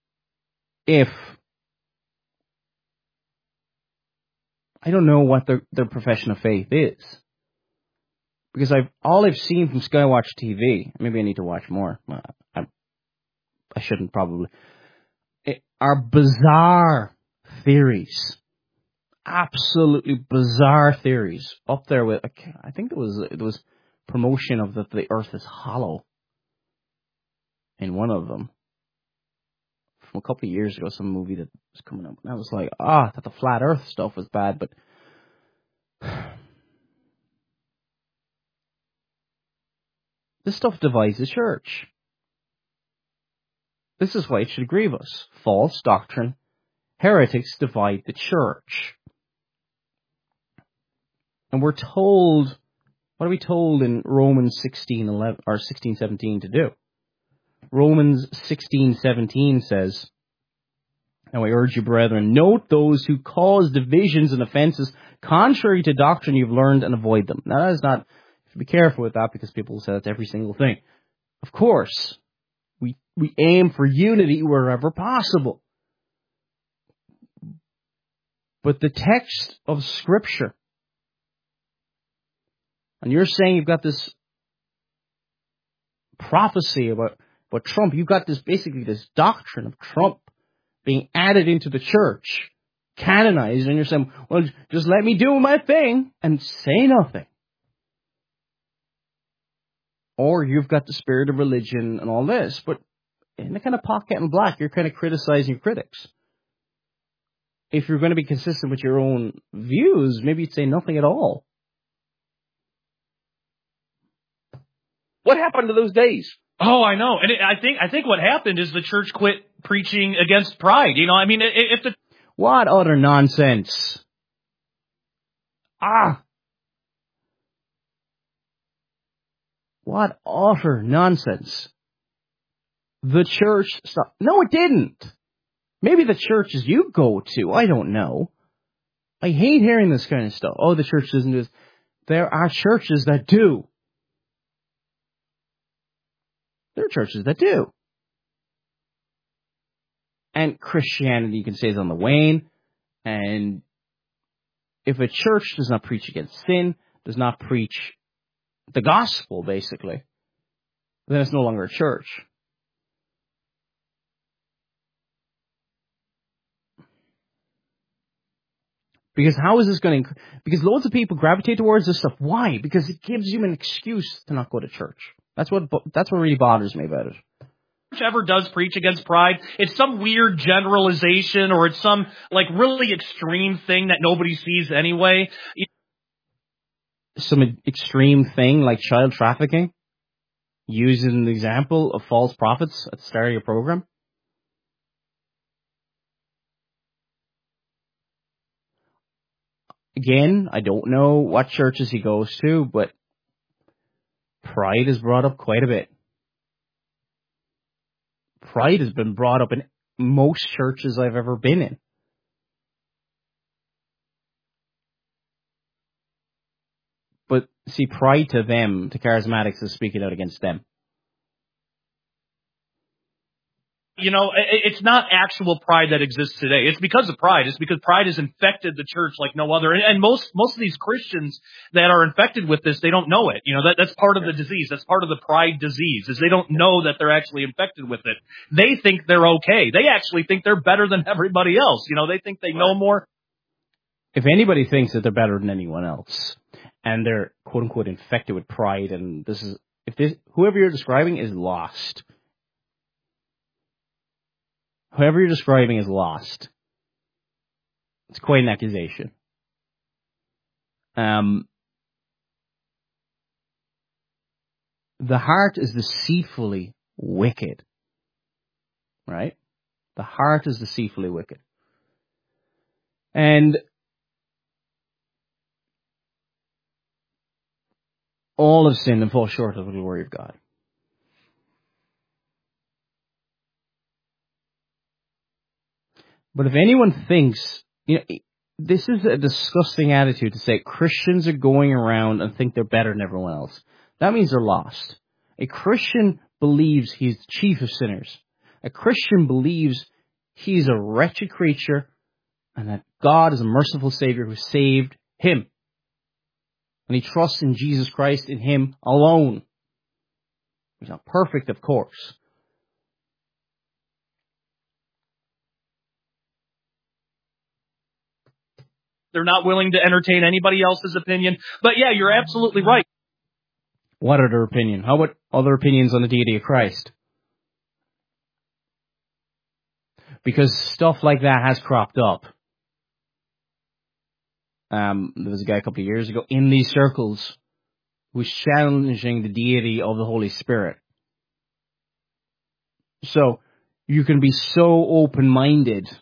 what their profession of faith is. Because all I've seen from Skywatch TV, maybe I need to watch more. I shouldn't probably. Are bizarre theories. Absolutely bizarre theories. Up there with, I think it was promotion of that the earth is hollow. In one of them. From a couple of years ago, some movie that was coming up. And I was like, I thought the flat earth stuff was bad, but this stuff divides the church. This is why it should grieve us. False doctrine, heretics divide the church. And we're told, what are we told in Romans 16:11 or 16:17 to do? Romans 16:17 says, "Now I urge you, brethren, note those who cause divisions and offenses contrary to doctrine you've learned and avoid them." Now that is not, you have to be careful with that because people will say that's every single thing. Of course, we aim for unity wherever possible. But the text of Scripture, and you're saying you've got this prophecy about Trump, you've got this doctrine of Trump being added into the church, canonized, and you're saying, well, just let me do my thing and say nothing. Or you've got the spirit of religion and all this, but in the kind of pocket and black, you're kind of criticizing your critics. If you're going to be consistent with your own views, maybe you'd say nothing at all. What happened to those days? Oh, I know. And I think what happened is the church quit preaching against pride. What utter nonsense. What utter nonsense. The church stopped. No, it didn't. Maybe the churches you go to, I don't know. I hate hearing this kind of stuff. Oh, the church doesn't do this. There are churches that do. There are churches that do. And Christianity, you can say, is on the wane. And if a church does not preach against sin, does not preach the gospel, basically, then it's no longer a church. Because how is this going to... Because loads of people gravitate towards this stuff. Why? Because it gives you an excuse to not go to church. That's what really bothers me about it. Church ever does preach against pride, it's some weird generalization or it's some like really extreme thing that nobody sees anyway. Some extreme thing like child trafficking, using an example of false prophets at the start of your program. Again, I don't know what churches he goes to, but pride is brought up quite a bit. Pride has been brought up in most churches I've ever been in. But see, pride to them, to charismatics, is speaking out against them. You know, it's not actual pride that exists today. It's because of pride. It's because pride has infected the church like no other. And most of these Christians that are infected with this, they don't know it. You know, that's part of the disease. That's part of the pride disease, is they don't know that they're actually infected with it. They think they're okay. They actually think they're better than everybody else. You know, they think they know more. If anybody thinks that they're better than anyone else, and they're quote unquote infected with pride, and whoever you're describing is lost. Whoever you're describing is lost. It's quite an accusation. The heart is deceitfully wicked. Right? The heart is deceitfully wicked. And all have sinned and fall short of the glory of God. But if anyone thinks, this is a disgusting attitude to say Christians are going around and think they're better than everyone else. That means they're lost. A Christian believes he's the chief of sinners. A Christian believes he's a wretched creature and that God is a merciful Savior who saved him. And he trusts in Jesus Christ, in him alone. He's not perfect, of course. They're not willing to entertain anybody else's opinion. But yeah, you're absolutely right. What other opinion? How about other opinions on the deity of Christ? Because stuff like that has cropped up. There was a guy a couple of years ago in these circles who was challenging the deity of the Holy Spirit. So you can be so open-minded.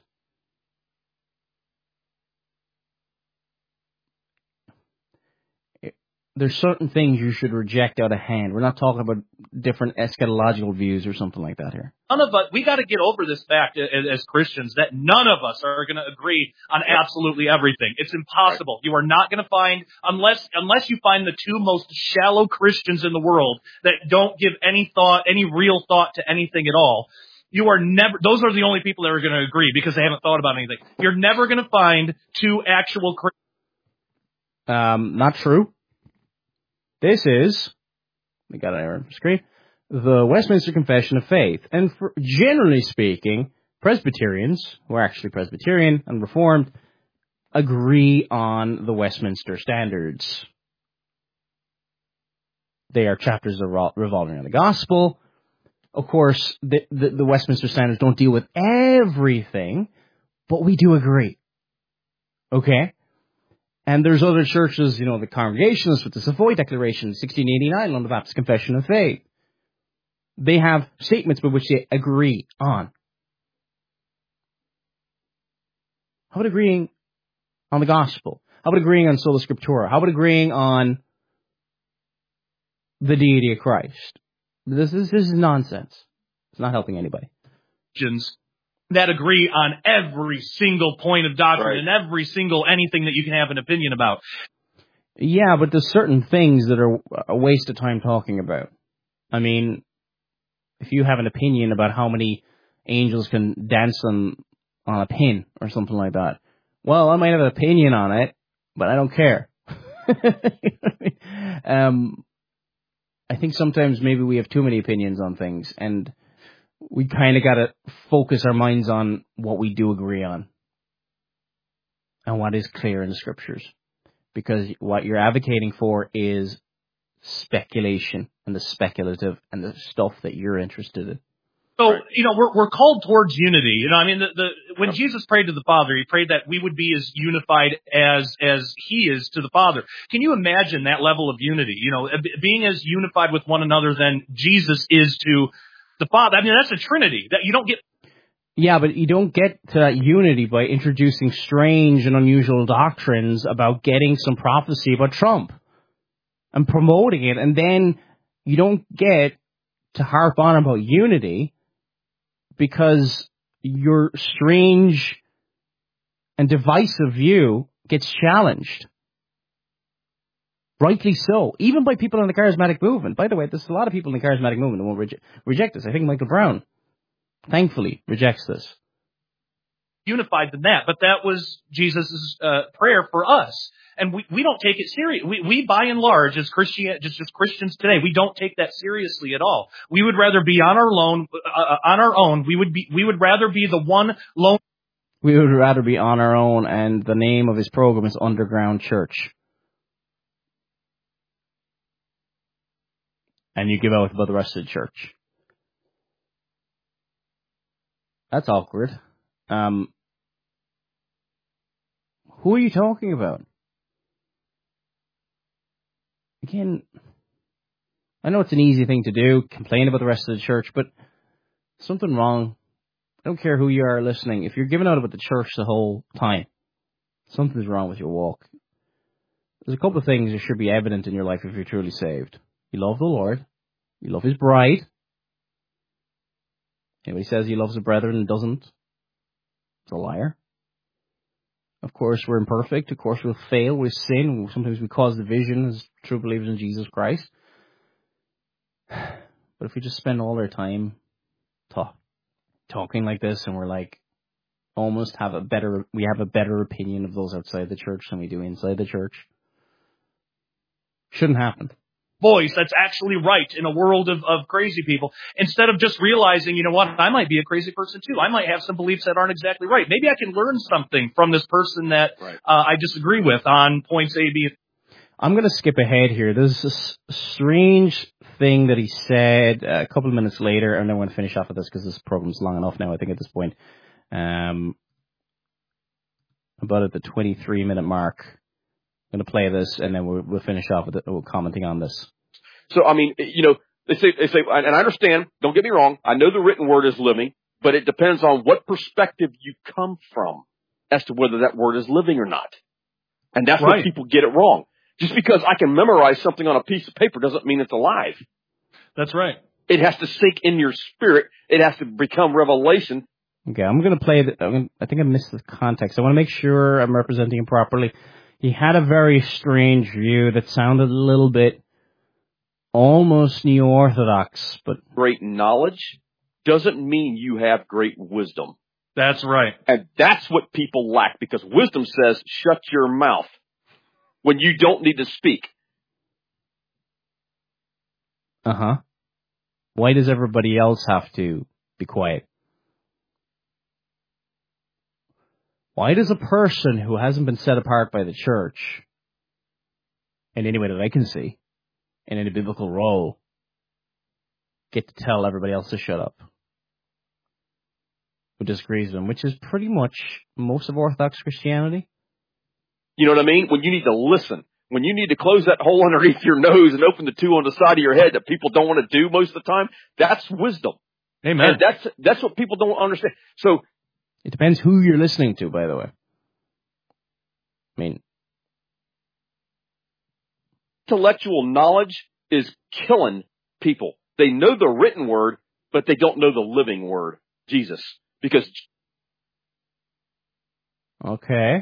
There's certain things you should reject out of hand. We're not talking about different eschatological views or something like that here. None of us, we got to get over this fact as Christians that none of us are going to agree on absolutely everything. It's impossible. You are not going to find, unless you find the two most shallow Christians in the world that don't give any real thought to anything at all. Those are the only people that are going to agree because they haven't thought about anything. You're never going to find two actual Christians. Not true. This is, we got it on the screen, the Westminster Confession of Faith. And generally speaking, Presbyterians, who are actually Presbyterian and Reformed, agree on the Westminster Standards. They are chapters revolving around the gospel. Of course, the Westminster Standards don't deal with everything, but we do agree. Okay? And there's other churches, the Congregationalists with the Savoy Declaration, 1689, on the Baptist Confession of Faith. They have statements by which they agree on. How about agreeing on the gospel? How about agreeing on sola scriptura? How about agreeing on the deity of Christ? This is nonsense. It's not helping anybody. That agree on every single point of doctrine Right. and every single anything that you can have an opinion about. Yeah, but there's certain things that are a waste of time talking about. I mean, if you have an opinion about how many angels can dance on a pin or something like that, well, I might have an opinion on it, but I don't care. I think sometimes maybe we have too many opinions on things, and we kind of got to focus our minds on what we do agree on and what is clear in the scriptures. Because what you're advocating for is speculation and the speculative and the stuff that you're interested in. So, we're called towards unity. When Jesus prayed to the Father, he prayed that we would be as unified as he is to the Father. Can you imagine that level of unity? Being as unified with one another than Jesus is to the Father. I mean, that's a Trinity that you don't get. Yeah, but you don't get to that unity by introducing strange and unusual doctrines about getting some prophecy about Trump and promoting it, and then you don't get to harp on about unity because your strange and divisive view gets challenged. Rightly so. Even by people in the charismatic movement. By the way, there's a lot of people in the charismatic movement who won't reject this. I think Michael Brown, thankfully, rejects this. Unified than that, but that was Jesus' prayer for us. And we don't take it serious. We by and large, as just Christians today, we don't take that seriously at all. We would rather be on our own. We would rather be the one lone. We would rather be on our own, and the name of his program is Underground Church. And you give out about the rest of the church. That's awkward. Who are you talking about? Again, I know it's an easy thing to do, complain about the rest of the church, but something wrong. I don't care who you are listening. If you're giving out about the church the whole time, something's wrong with your walk. There's a couple of things that should be evident in your life if you're truly saved. You love the Lord. You love his bride. Anybody says he loves the brethren and doesn't, it's a liar. Of course, we're imperfect. Of course, we'll fail. We'll sin. Sometimes we cause division as true believers in Jesus Christ. But if we just spend all our time talking like this, and we're like, almost we have a better opinion of those outside the church than we do inside the church. Shouldn't happen. Voice that's actually right in a world of crazy people, instead of just realizing, you know what, I might be a crazy person too. I might have some beliefs that aren't exactly right. Maybe I can learn something from this person that I disagree with on points A, B. I'm going to skip ahead here. There's this strange thing that he said a couple of minutes later, and then I'm going to finish off with this because this program's long enough now, I think, at this point. About at the 23-minute mark. I'm going to play this, and then we'll finish off with commenting on this. So, I mean, they say, and I understand, don't get me wrong, I know the written word is living, but it depends on what perspective you come from as to whether that word is living or not. And that's where people get it wrong. Just because I can memorize something on a piece of paper doesn't mean it's alive. That's right. It has to sink in your spirit. It has to become revelation. Okay, I'm going to play I think I missed the context. I want to make sure I'm representing him properly. He had a very strange view that sounded a little bit almost neo-orthodox, but great knowledge doesn't mean you have great wisdom. That's right. And that's what people lack, because wisdom says, shut your mouth when you don't need to speak. Uh-huh. Why does everybody else have to be quiet? Why does a person who hasn't been set apart by the church, in any way that I can see, in any biblical role, get to tell everybody else to shut up? Who disagrees with them, which is pretty much most of Orthodox Christianity. You know what I mean? When you need to listen, when you need to close that hole underneath your nose and open the two on the side of your head that people don't want to do most of the time, that's wisdom. Amen. And that's what people don't understand. So, it depends who you're listening to, by the way. I mean, intellectual knowledge is killing people. They know the written word, but they don't know the living word, Jesus. Because... Okay.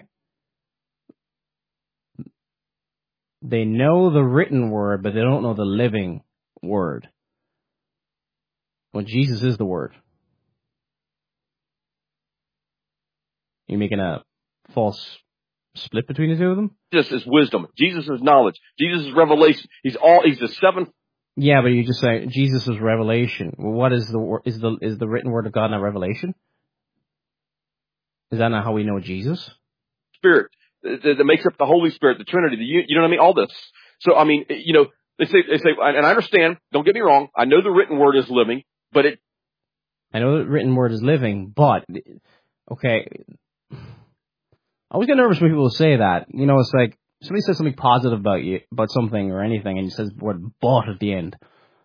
They know the written word, but they don't know the living word. Well, Jesus is the word. You're making a false split between the two of them? Jesus is wisdom. Jesus is knowledge. Jesus is revelation. He's the seventh. Yeah, but you just say Jesus is revelation. What is the written word of God not revelation? Is that not how we know Jesus? Spirit that makes up the Holy Spirit, the Trinity, you know what I mean? All this. So, I mean, you know, they say, and I understand, don't get me wrong, I know the written word is living, but I know the written word is living, but, okay, I always get nervous when people say that. You know, it's like, somebody says something positive about you, about something or anything, and he says the word but at the end.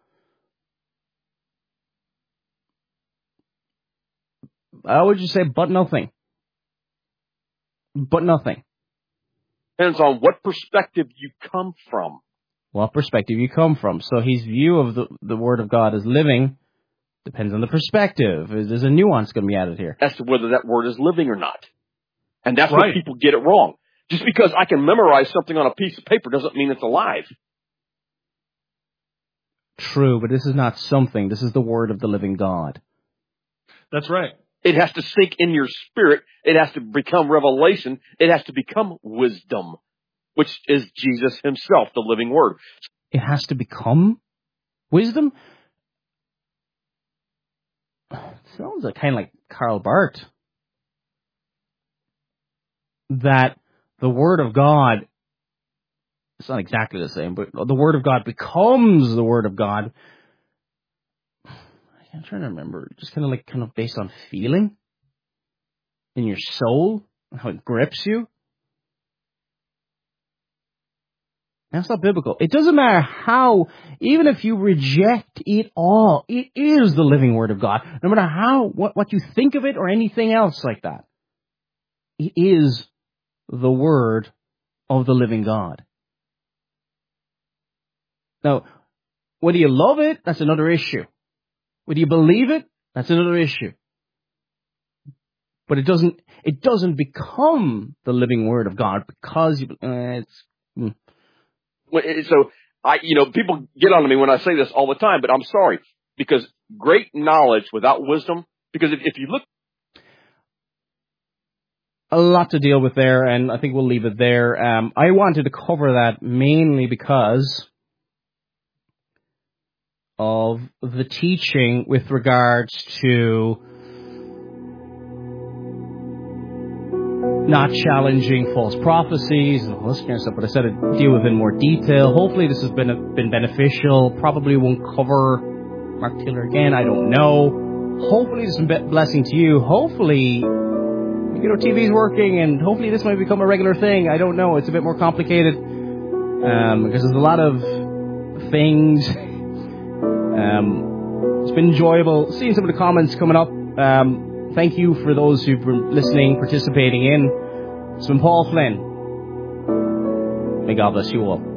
I would just say but nothing. But nothing. Depends on what perspective you come from. What perspective you come from. So his view of the Word of God as living depends on the perspective. There's a nuance going to be added here. As to whether that word is living or not. And that's Right. where people get it wrong. Just because I can memorize something on a piece of paper doesn't mean it's alive. True, but this is not something. This is the Word of the living God. That's right. It has to sink in your spirit. It has to become revelation. It has to become wisdom, which is Jesus himself, the living word. It has to become wisdom? Sounds like kind of like Karl Barth. That the Word of God, it's not exactly the same, but the Word of God becomes the Word of God. I'm trying to remember, just kind of based on feeling in your soul, how it grips you. That's not biblical. It doesn't matter how, even if you reject it all, it is the living Word of God. No matter how, what you think of it or anything else like that. It is the Word of the living God. Now, whether you love it, that's another issue. Whether you believe it, that's another issue. But it doesn't become the living Word of God because So, people get on to me when I say this all the time, but I'm sorry. Because great knowledge without wisdom, because if you look... A lot to deal with there, and I think we'll leave it there. I wanted to cover that mainly because of the teaching with regards to not challenging false prophecies and all this kind of stuff, but I said I'd deal with it in more detail. Hopefully this has been beneficial. Probably won't cover Mark Taylor again, I don't know. Hopefully this is a blessing to you. Hopefully, TV's working, and hopefully this might become a regular thing. I don't know. It's a bit more complicated because there's a lot of things. It's been enjoyable seeing some of the comments coming up. Thank you for those who've been listening, participating in. It's been Paul Flynn. May God bless you all.